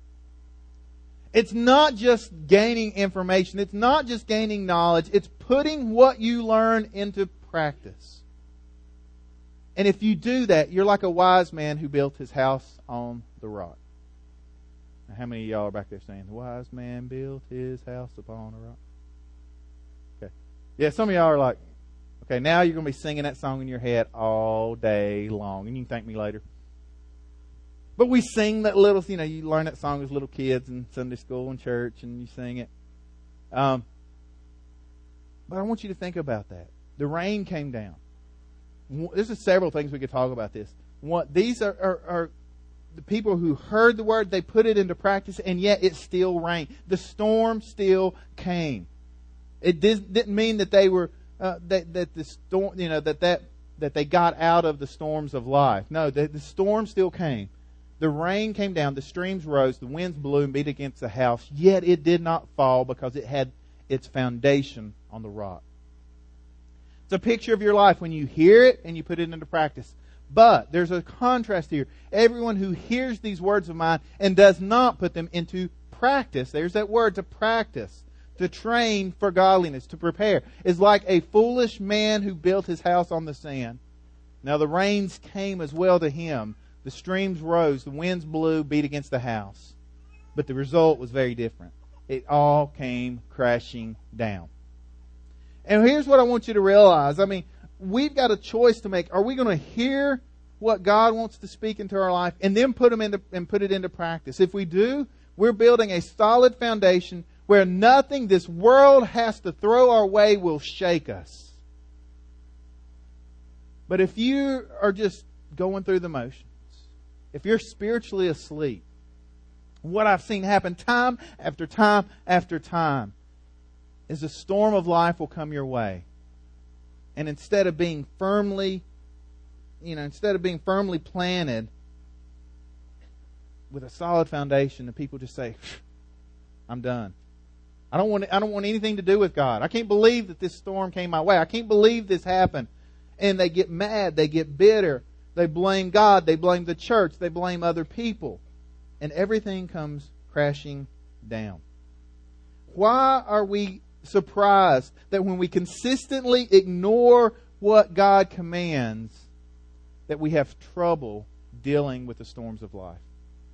It's not just gaining information. It's not just gaining knowledge. It's putting what you learn into practice. And if you do that, you're like a wise man who built his house on the rock. Now, how many of y'all are back there saying, the wise man built his house upon a rock? Okay. Yeah, some of y'all are like, okay, now you're going to be singing that song in your head all day long. And you can thank me later. But we sing that little, you know, you learn that song as little kids in Sunday school and church, and you sing it. Um, but I want you to think about that. The rain came down. There's several things we could talk about this. What these are, are, are the people who heard the word, they put it into practice, and yet it still rained. The storm still came. It did, didn't mean that they were uh, that that the storm, you know, that that that they got out of the storms of life. No, the, the storm still came. The rain came down, the streams rose, the winds blew and beat against the house, yet it did not fall because it had its foundation on the rock. It's a picture of your life when you hear it and you put it into practice. But there's a contrast here. Everyone who hears these words of mine and does not put them into practice, there's that word, to practice, to train for godliness, to prepare, is like a foolish man who built his house on the sand. Now the rains came as well to him. The streams rose, the winds blew, beat against the house. But the result was very different. It all came crashing down. And here's what I want you to realize. I mean, we've got a choice to make. Are we going to hear what God wants to speak into our life and then put them into and put it into practice? If we do, we're building a solid foundation where nothing this world has to throw our way will shake us. But if you are just going through the motions, if you're spiritually asleep, what I've seen happen time after time after time is a storm of life will come your way. And instead of being firmly, you know, instead of being firmly planted with a solid foundation, the people just say, I'm done. I don't want I don't want anything to do with God. I can't believe that this storm came my way. I can't believe this happened. And they get mad, they get bitter. They blame God. They blame the church. They blame other people. And everything comes crashing down. Why are we surprised that when we consistently ignore what God commands, that we have trouble dealing with the storms of life.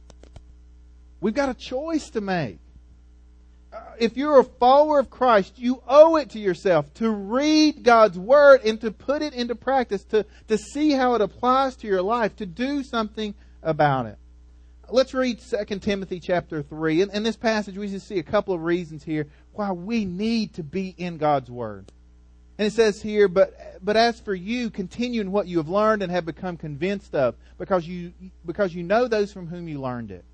We've got a choice to make. Uh, if you're a follower of Christ, you owe it to yourself to read God's Word and to put it into practice, to, to see how it applies to your life, to do something about it. Let's read Second Timothy chapter three. In, in this passage, we just see a couple of reasons here why we need to be in God's Word. And it says here, but but as for you, continue in what you have learned and have become convinced of, because you because you know those from whom you learned it.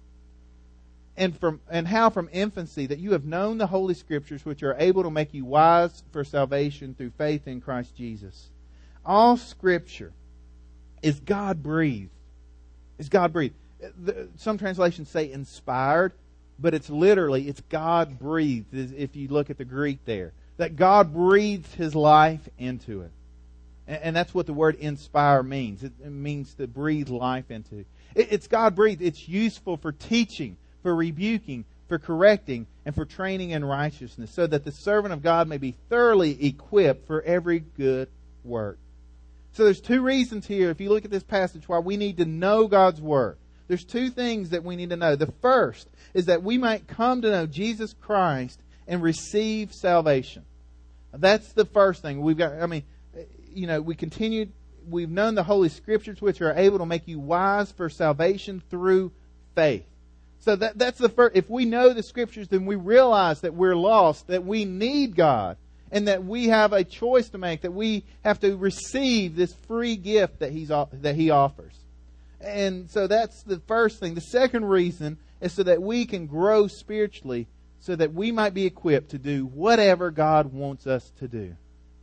And from and how from infancy that you have known the Holy Scriptures, which are able to make you wise for salvation through faith in Christ Jesus. All Scripture is God-breathed. Is God-breathed. Some translations say inspired, but it's literally, it's God-breathed, if you look at the Greek there. That God breathed His life into it. And that's what the word inspire means. It means to breathe life into. It's God-breathed. It's useful for teaching, for rebuking, for correcting, and for training in righteousness, so that the servant of God may be thoroughly equipped for every good work. So there's two reasons here, if you look at this passage, why we need to know God's Word. There's two things that we need to know. The first is that we might come to know Jesus Christ and receive salvation. That's the first thing. We've got, I mean, you know, we continue, we've known the Holy Scriptures, which are able to make you wise for salvation through faith. So that that's the first. If we know the Scriptures, then we realize that we're lost, that we need God, and that we have a choice to make, that we have to receive this free gift that He's that He offers. And so that's the first thing. The second reason is so that we can grow spiritually, so that we might be equipped to do whatever God wants us to do.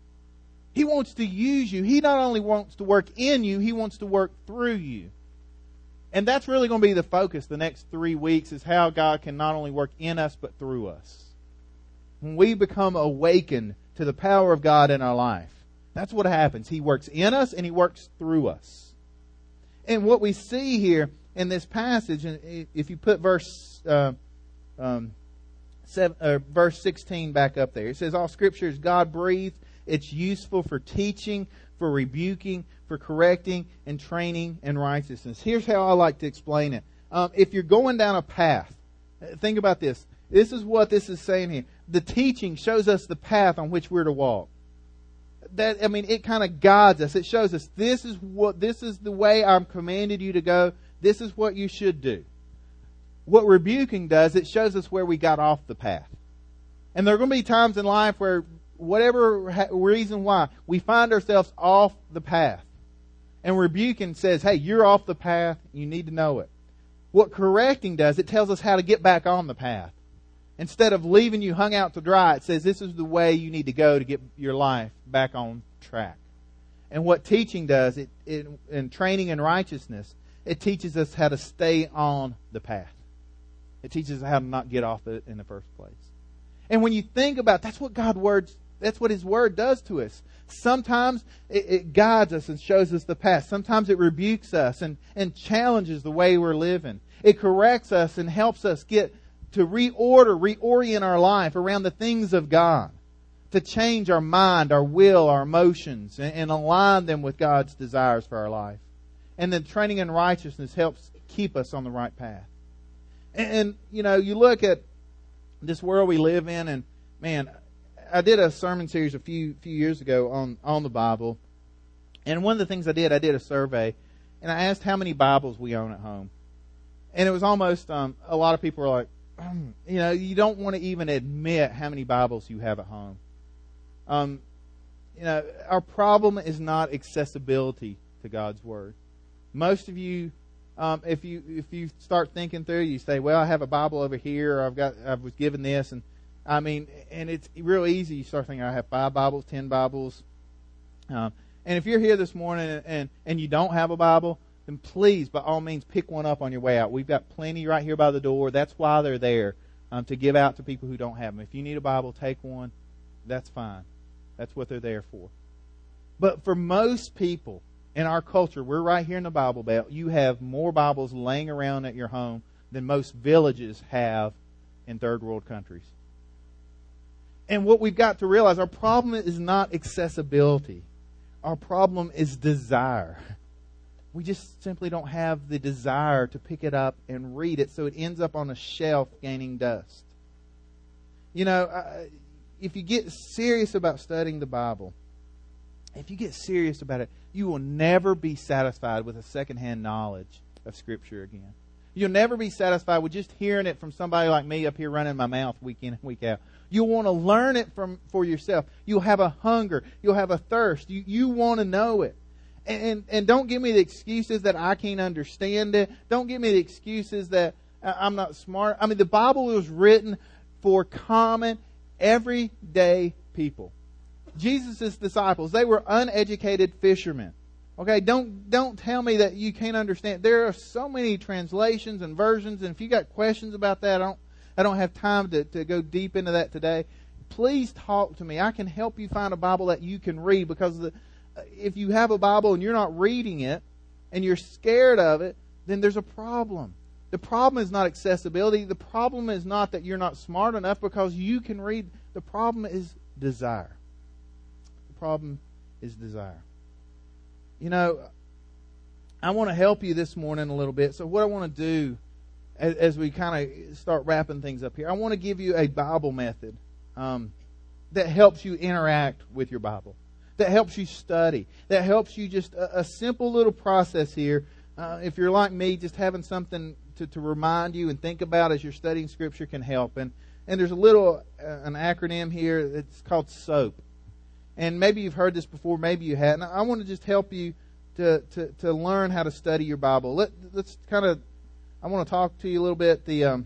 He wants to use you. He not only wants to work in you, He wants to work through you. And that's really going to be the focus the next three weeks, is how God can not only work in us, but through us. When we become awakened to the power of God in our life, that's what happens. He works in us and He works through us. And what we see here in this passage, and if you put verse uh, um, seven, uh, verse sixteen back up there, it says, all Scripture is God-breathed. It's useful for teaching, for rebuking, for correcting, and training in righteousness. Here's how I like to explain it. Um, if you're going down a path, think about this. This is what this is saying here. The teaching shows us the path on which we're to walk. That I mean, it kind of guides us. It shows us this is what this is the way I'm commanded you to go. This is what you should do. What rebuking does, it shows us where we got off the path. And there are going to be times in life where, whatever reason why, we find ourselves off the path. And rebuking says, hey, you're off the path. You need to know it. What correcting does, it tells us how to get back on the path. Instead of leaving you hung out to dry, it says this is the way you need to go to get your life back on track. And what teaching does, it, it in training in righteousness, it teaches us how to stay on the path. It teaches us how to not get off it in the first place. And when you think about, that's what God's words, that's what His Word does to us. Sometimes it, it guides us and shows us the path. Sometimes it rebukes us and, and challenges the way we're living. It corrects us and helps us get to reorder, reorient our life around the things of God. To change our mind, our will, our emotions, and, and align them with God's desires for our life. And then training in righteousness helps keep us on the right path. And, and, you know, you look at this world we live in, and man, I did a sermon series a few few years ago on, on the Bible. And one of the things I did, I did a survey, and I asked how many Bibles we own at home. And it was almost, um, a lot of people were like, you know, you don't want to even admit how many Bibles you have at home. Um, you know, our problem is not accessibility to God's Word. Most of you, um, if you if you start thinking through, you say, "Well, I have a Bible over here, or I've got I was given this," and I mean, and it's real easy. You start thinking, "I have five Bibles, ten Bibles," um, and if you're here this morning and, and and you don't have a Bible, then please, by all means, pick one up on your way out. We've got plenty right here by the door. That's why they're there, um, to give out to people who don't have them. If you need a Bible, take one. That's fine. That's what they're there for. But for most people in our culture, we're right here in the Bible Belt. You have more Bibles laying around at your home than most villages have in third world countries. And what we've got to realize, our problem is not accessibility. Our problem is desire. We just simply don't have the desire to pick it up and read it, so it ends up on a shelf gaining dust. You know, uh, if you get serious about studying the Bible, if you get serious about it, you will never be satisfied with a secondhand knowledge of Scripture again. You'll never be satisfied with just hearing it from somebody like me up here running my mouth week in and week out. You'll want to learn it from for yourself. You'll have a hunger. You'll have a thirst. You, you want to know it. And, and don't give me the excuses that I can't understand it. Don't give me the excuses that I'm not smart. I mean, the Bible was written for common, everyday people. Jesus' disciples, they were uneducated fishermen. Okay, don't don't tell me that you can't understand. There are so many translations and versions, and if you got questions about that, I don't I don't have time to, to go deep into that today. Please talk to me. I can help you find a Bible that you can read, because the, if you have a Bible and you're not reading it and you're scared of it, then there's a problem. The problem is not accessibility. The problem is not that you're not smart enough because you can read. The problem is desire. The problem is desire. You know, I want to help you this morning a little bit. So what I want to do as, as we kind of start wrapping things up here, I want to give you a Bible method um, that helps you interact with your Bible, that helps you study, that helps you just a, a simple little process here. Uh, if you're like me, just having something to, to remind you and think about as you're studying Scripture can help. And and there's a little uh, an acronym here. It's called SOAP. And maybe you've heard this before, maybe you hadn't. I want to just help you to, to, to learn how to study your Bible. Let, let's kind of, I want to talk to you a little bit. The um,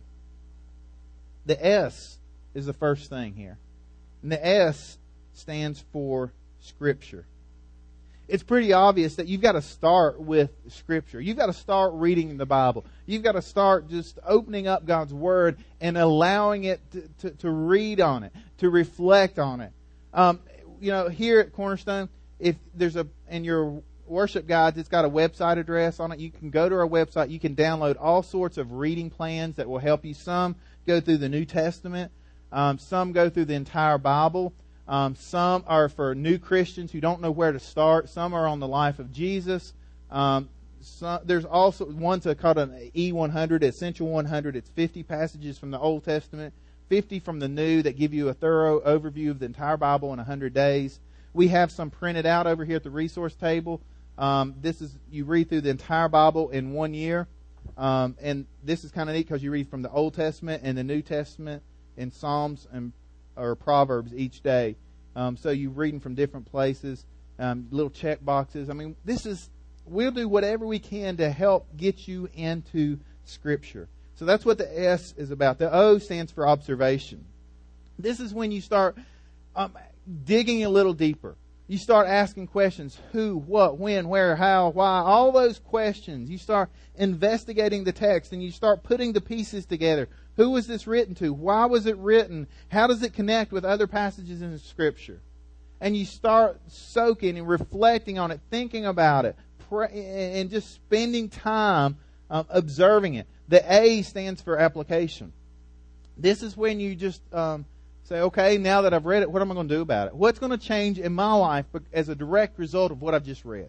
the S is the first thing here. And the S stands for Scripture. It's pretty obvious that you've got to start with Scripture. You've got to start reading the Bible. You've got to start just opening up God's Word and allowing it to, to, to read on it, to reflect on it. Um, you know, here at Cornerstone, if there's a, in your worship guides, it's got a website address on it. You can go to our website. You can download all sorts of reading plans that will help you. Some go through the New Testament. Um, some go through the entire Bible. Um, some are for new Christians who don't know where to start. Some are on the life of Jesus. Um, some, there's also one's called an E one hundred, Essential one hundred. It's fifty passages from the Old Testament, fifty from the New that give you a thorough overview of the entire Bible in one hundred days. We have some printed out over here at the resource table. Um, this is, you read through the entire Bible in one year. Um, and this is kind of neat because you read from the Old Testament and the New Testament in Psalms and or Proverbs each day. Um, so you're reading from different places, um, little check boxes. I mean, this is, we'll do whatever we can to help get you into Scripture. So that's what the S is about. The O stands for observation. This is when you start um, digging a little deeper. You start asking questions. Who, what, when, where, how, why. All those questions. You start investigating the text and you start putting the pieces together. Who was this written to? Why was it written? How does it connect with other passages in the Scripture? And you start soaking and reflecting on it, thinking about it, pray, and just spending time um, observing it. The A stands for application. This is when you just um, say, okay, now that I've read it, what am I going to do about it? What's going to change in my life as a direct result of what I've just read?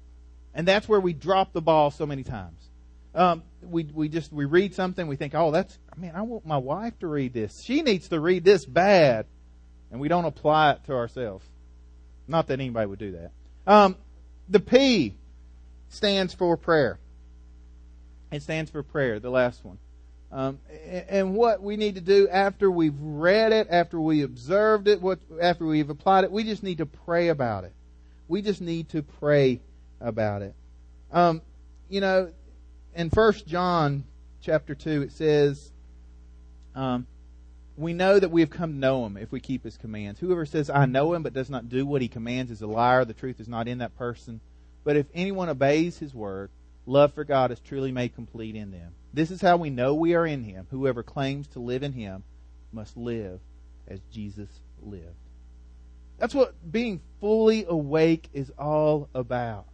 And that's where we drop the ball so many times. Um, we we just we read something, we think, oh, that's, I mean, I want my wife to read this. She needs to read this bad. And we don't apply it to ourselves. Not that anybody would do that. Um, the P stands for prayer. It stands for prayer, the last one. Um, and what we need to do after we've read it, after we observed it, what, after we've applied it, we just need to pray about it. We just need to pray about it. Um, you know, in First John chapter two, it says, um, we know that we have come to know Him if we keep His commands. Whoever says, I know Him, but does not do what He commands is a liar. The truth is not in that person. But if anyone obeys His word, love for God is truly made complete in them. This is how we know we are in Him. Whoever claims to live in Him must live as Jesus lived. That's what being fully awake is all about.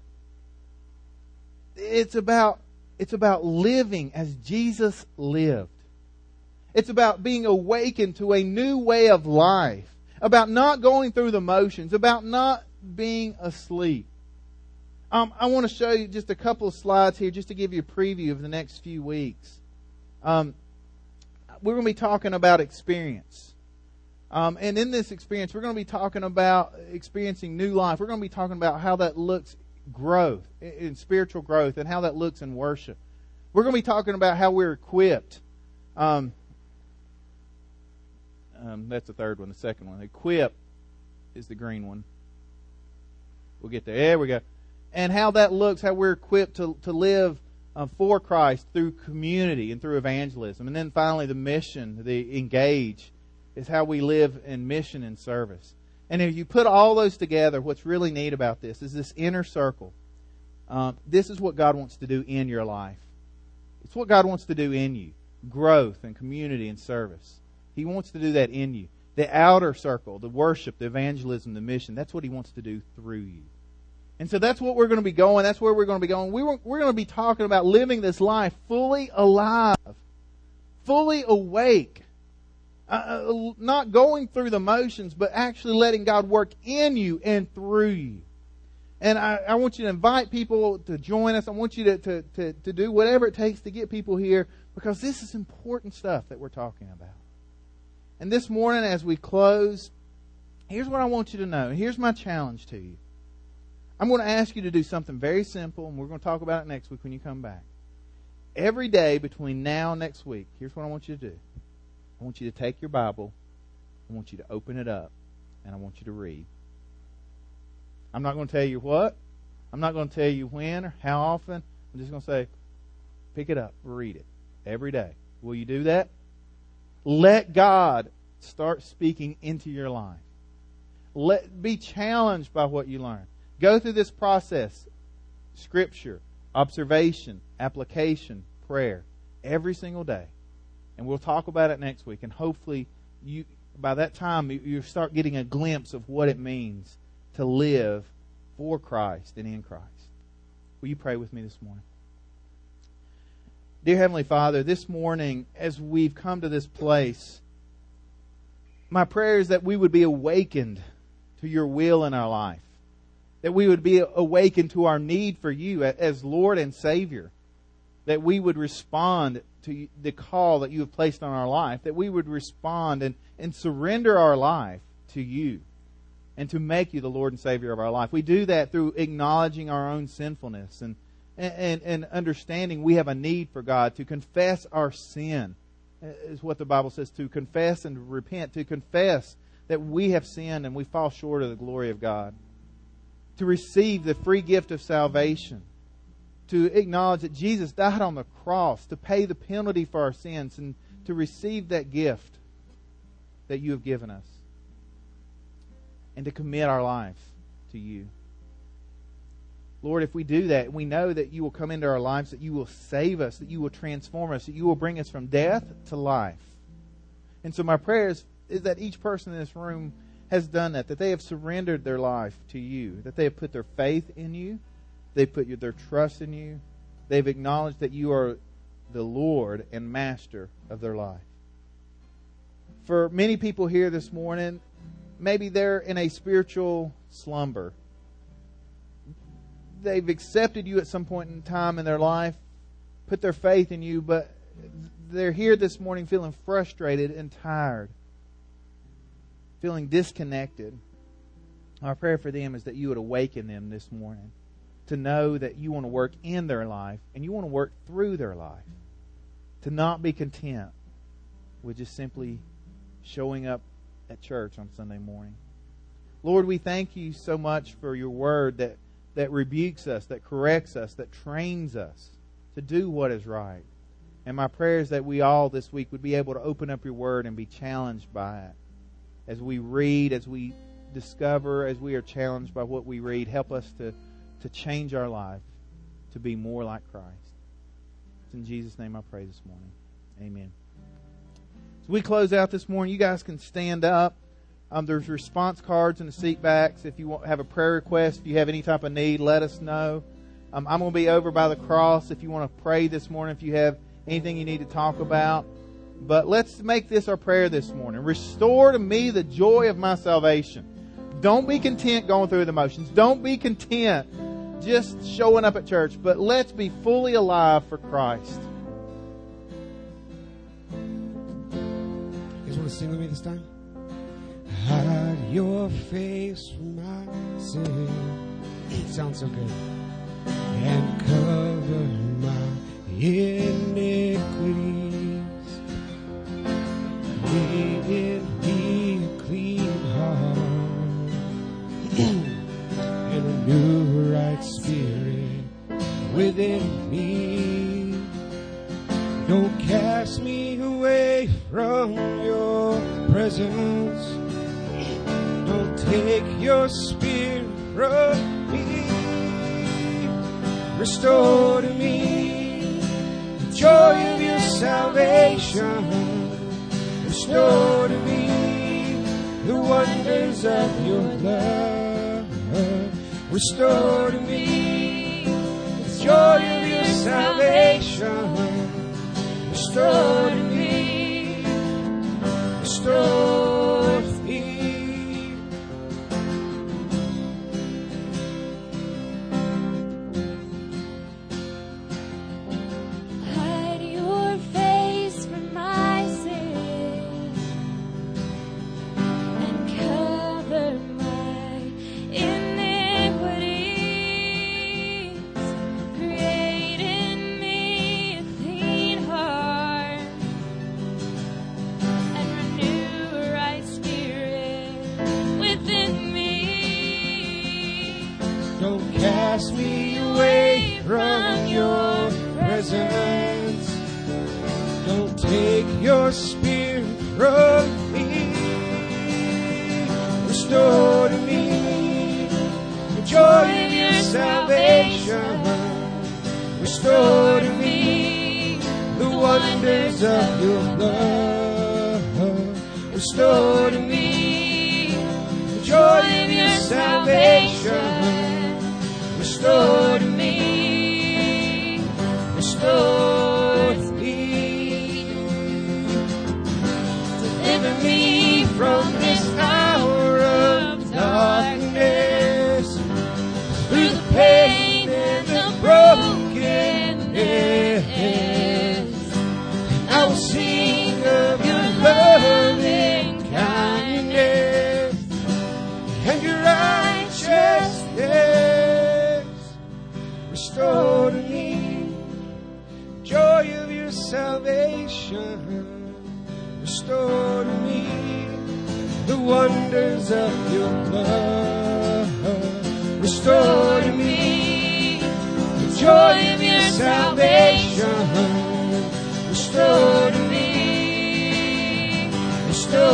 It's about, it's about living as Jesus lived. It's about being awakened to a new way of life, about not going through the motions, about not being asleep. Um, I want to show you just a couple of slides here just to give you a preview of the next few weeks. Um, we're going to be talking about experience. Um, and in this experience, we're going to be talking about experiencing new life. We're going to be talking about how that looks growth, in spiritual growth, and how that looks in worship. We're going to be talking about how we're equipped. Um, um, that's the third one. The second one. Equip is the green one. We'll get there. There we go. And how that looks, how we're equipped to, to live uh, for Christ through community and through evangelism. And then finally, the mission, the engage, is how we live in mission and service. And if you put all those together, what's really neat about this is this inner circle. Um, this is what God wants to do in your life. It's what God wants to do in you. Growth and community and service. He wants to do that in you. The outer circle, the worship, the evangelism, the mission, that's what He wants to do through you. And so that's what we're going to be going. That's where we're going to be going. We were, we're going to be talking about living this life fully alive, fully awake, uh, not going through the motions, but actually letting God work in you and through you. And I, I want you to invite people to join us. I want you to, to, to, to do whatever it takes to get people here, because this is important stuff that we're talking about. And this morning, as we close, here's what I want you to know. Here's my challenge to you. I'm going to ask you to do something very simple, and we're going to talk about it next week when you come back. Every day between now and next week, here's what I want you to do. I want you to take your Bible, I want you to open it up, and I want you to read. I'm not going to tell you what. I'm not going to tell you when or how often. I'm just going to say, pick it up, read it every day. Will you do that? Let God start speaking into your life. Let be challenged by what you learn. Go through this process, Scripture, observation, application, prayer, every single day. And we'll talk about it next week. And hopefully, you by that time, you start getting a glimpse of what it means to live for Christ and in Christ. Will you pray with me this morning? Dear Heavenly Father, this morning, as we've come to this place, my prayer is that we would be awakened to your will in our life. That we would be awakened to our need for you as Lord and Savior. That we would respond to the call that you have placed on our life. That we would respond and, and surrender our life to you. And to make you the Lord and Savior of our life. We do that through acknowledging our own sinfulness. And, and, and understanding we have a need for God. To confess our sin. Is what the Bible says. To confess and to repent. To confess that we have sinned and we fall short of the glory of God. To receive the free gift of salvation. To acknowledge that Jesus died on the cross to pay the penalty for our sins. And to receive that gift that you have given us. And to commit our life to you. Lord, if we do that, we know that you will come into our lives, that you will save us, that you will transform us, that you will bring us from death to life. And so my prayer is, is that each person in this room has done that, that they have surrendered their life to you, that they have put their faith in you, they've put their trust in you, they've acknowledged that you are the Lord and Master of their life. For many people here this morning, maybe they're in a spiritual slumber. They've accepted you at some point in time in their life, put their faith in you, but they're here this morning feeling frustrated and tired, feeling disconnected. Our prayer for them is that you would awaken them this morning to know that you want to work in their life and you want to work through their life. To not be content with just simply showing up at church on Sunday morning. Lord, we thank you so much for your word that, that rebukes us, that corrects us, that trains us to do what is right. And my prayer is that we all this week would be able to open up your word and be challenged by it. As we read, as we discover, as we are challenged by what we read, help us to, to change our life to be more like Christ. It's in Jesus' name I pray this morning. Amen. As we close out this morning, you guys can stand up. Um, there's response cards in the seat backs. If you want, have a prayer request, if you have any type of need, let us know. Um, I'm going to be over by the cross if you want to pray this morning, if you have anything you need to talk about. But let's make this our prayer this morning. Restore to me the joy of my salvation. Don't be content going through the motions. Don't be content just showing up at church. But let's be fully alive for Christ. You guys want to sing with me this time? Hide your face from my sin. It sounds so good. And cover my iniquities. Create in me a clean heart and a new right spirit within me. Don't cast me away from your presence. Don't take your spirit from me. Restore to me the joy of your salvation. Restore to me the wonders of your love. Restore to me the joy of your salvation. Restore to me. Restore to me. Hide your face from my sin and cover my iniquities. Create in me a clean heart and renew a right spirit within me. Don't cast me away from your presence. Don't take your spirit from me. Restore to me the joy of your salvation. Restore to me the wonders of your love. Restore to me the joy of your salvation. Restore to me. Restore to me. Deliver me from this hour of darkness. Through the pain and the brokenness, I will sing of your loving kindness and your righteousness. Restore to me joy of your salvation. Restore to me the wonders of your love. Restore to me the joy of your salvation. Restore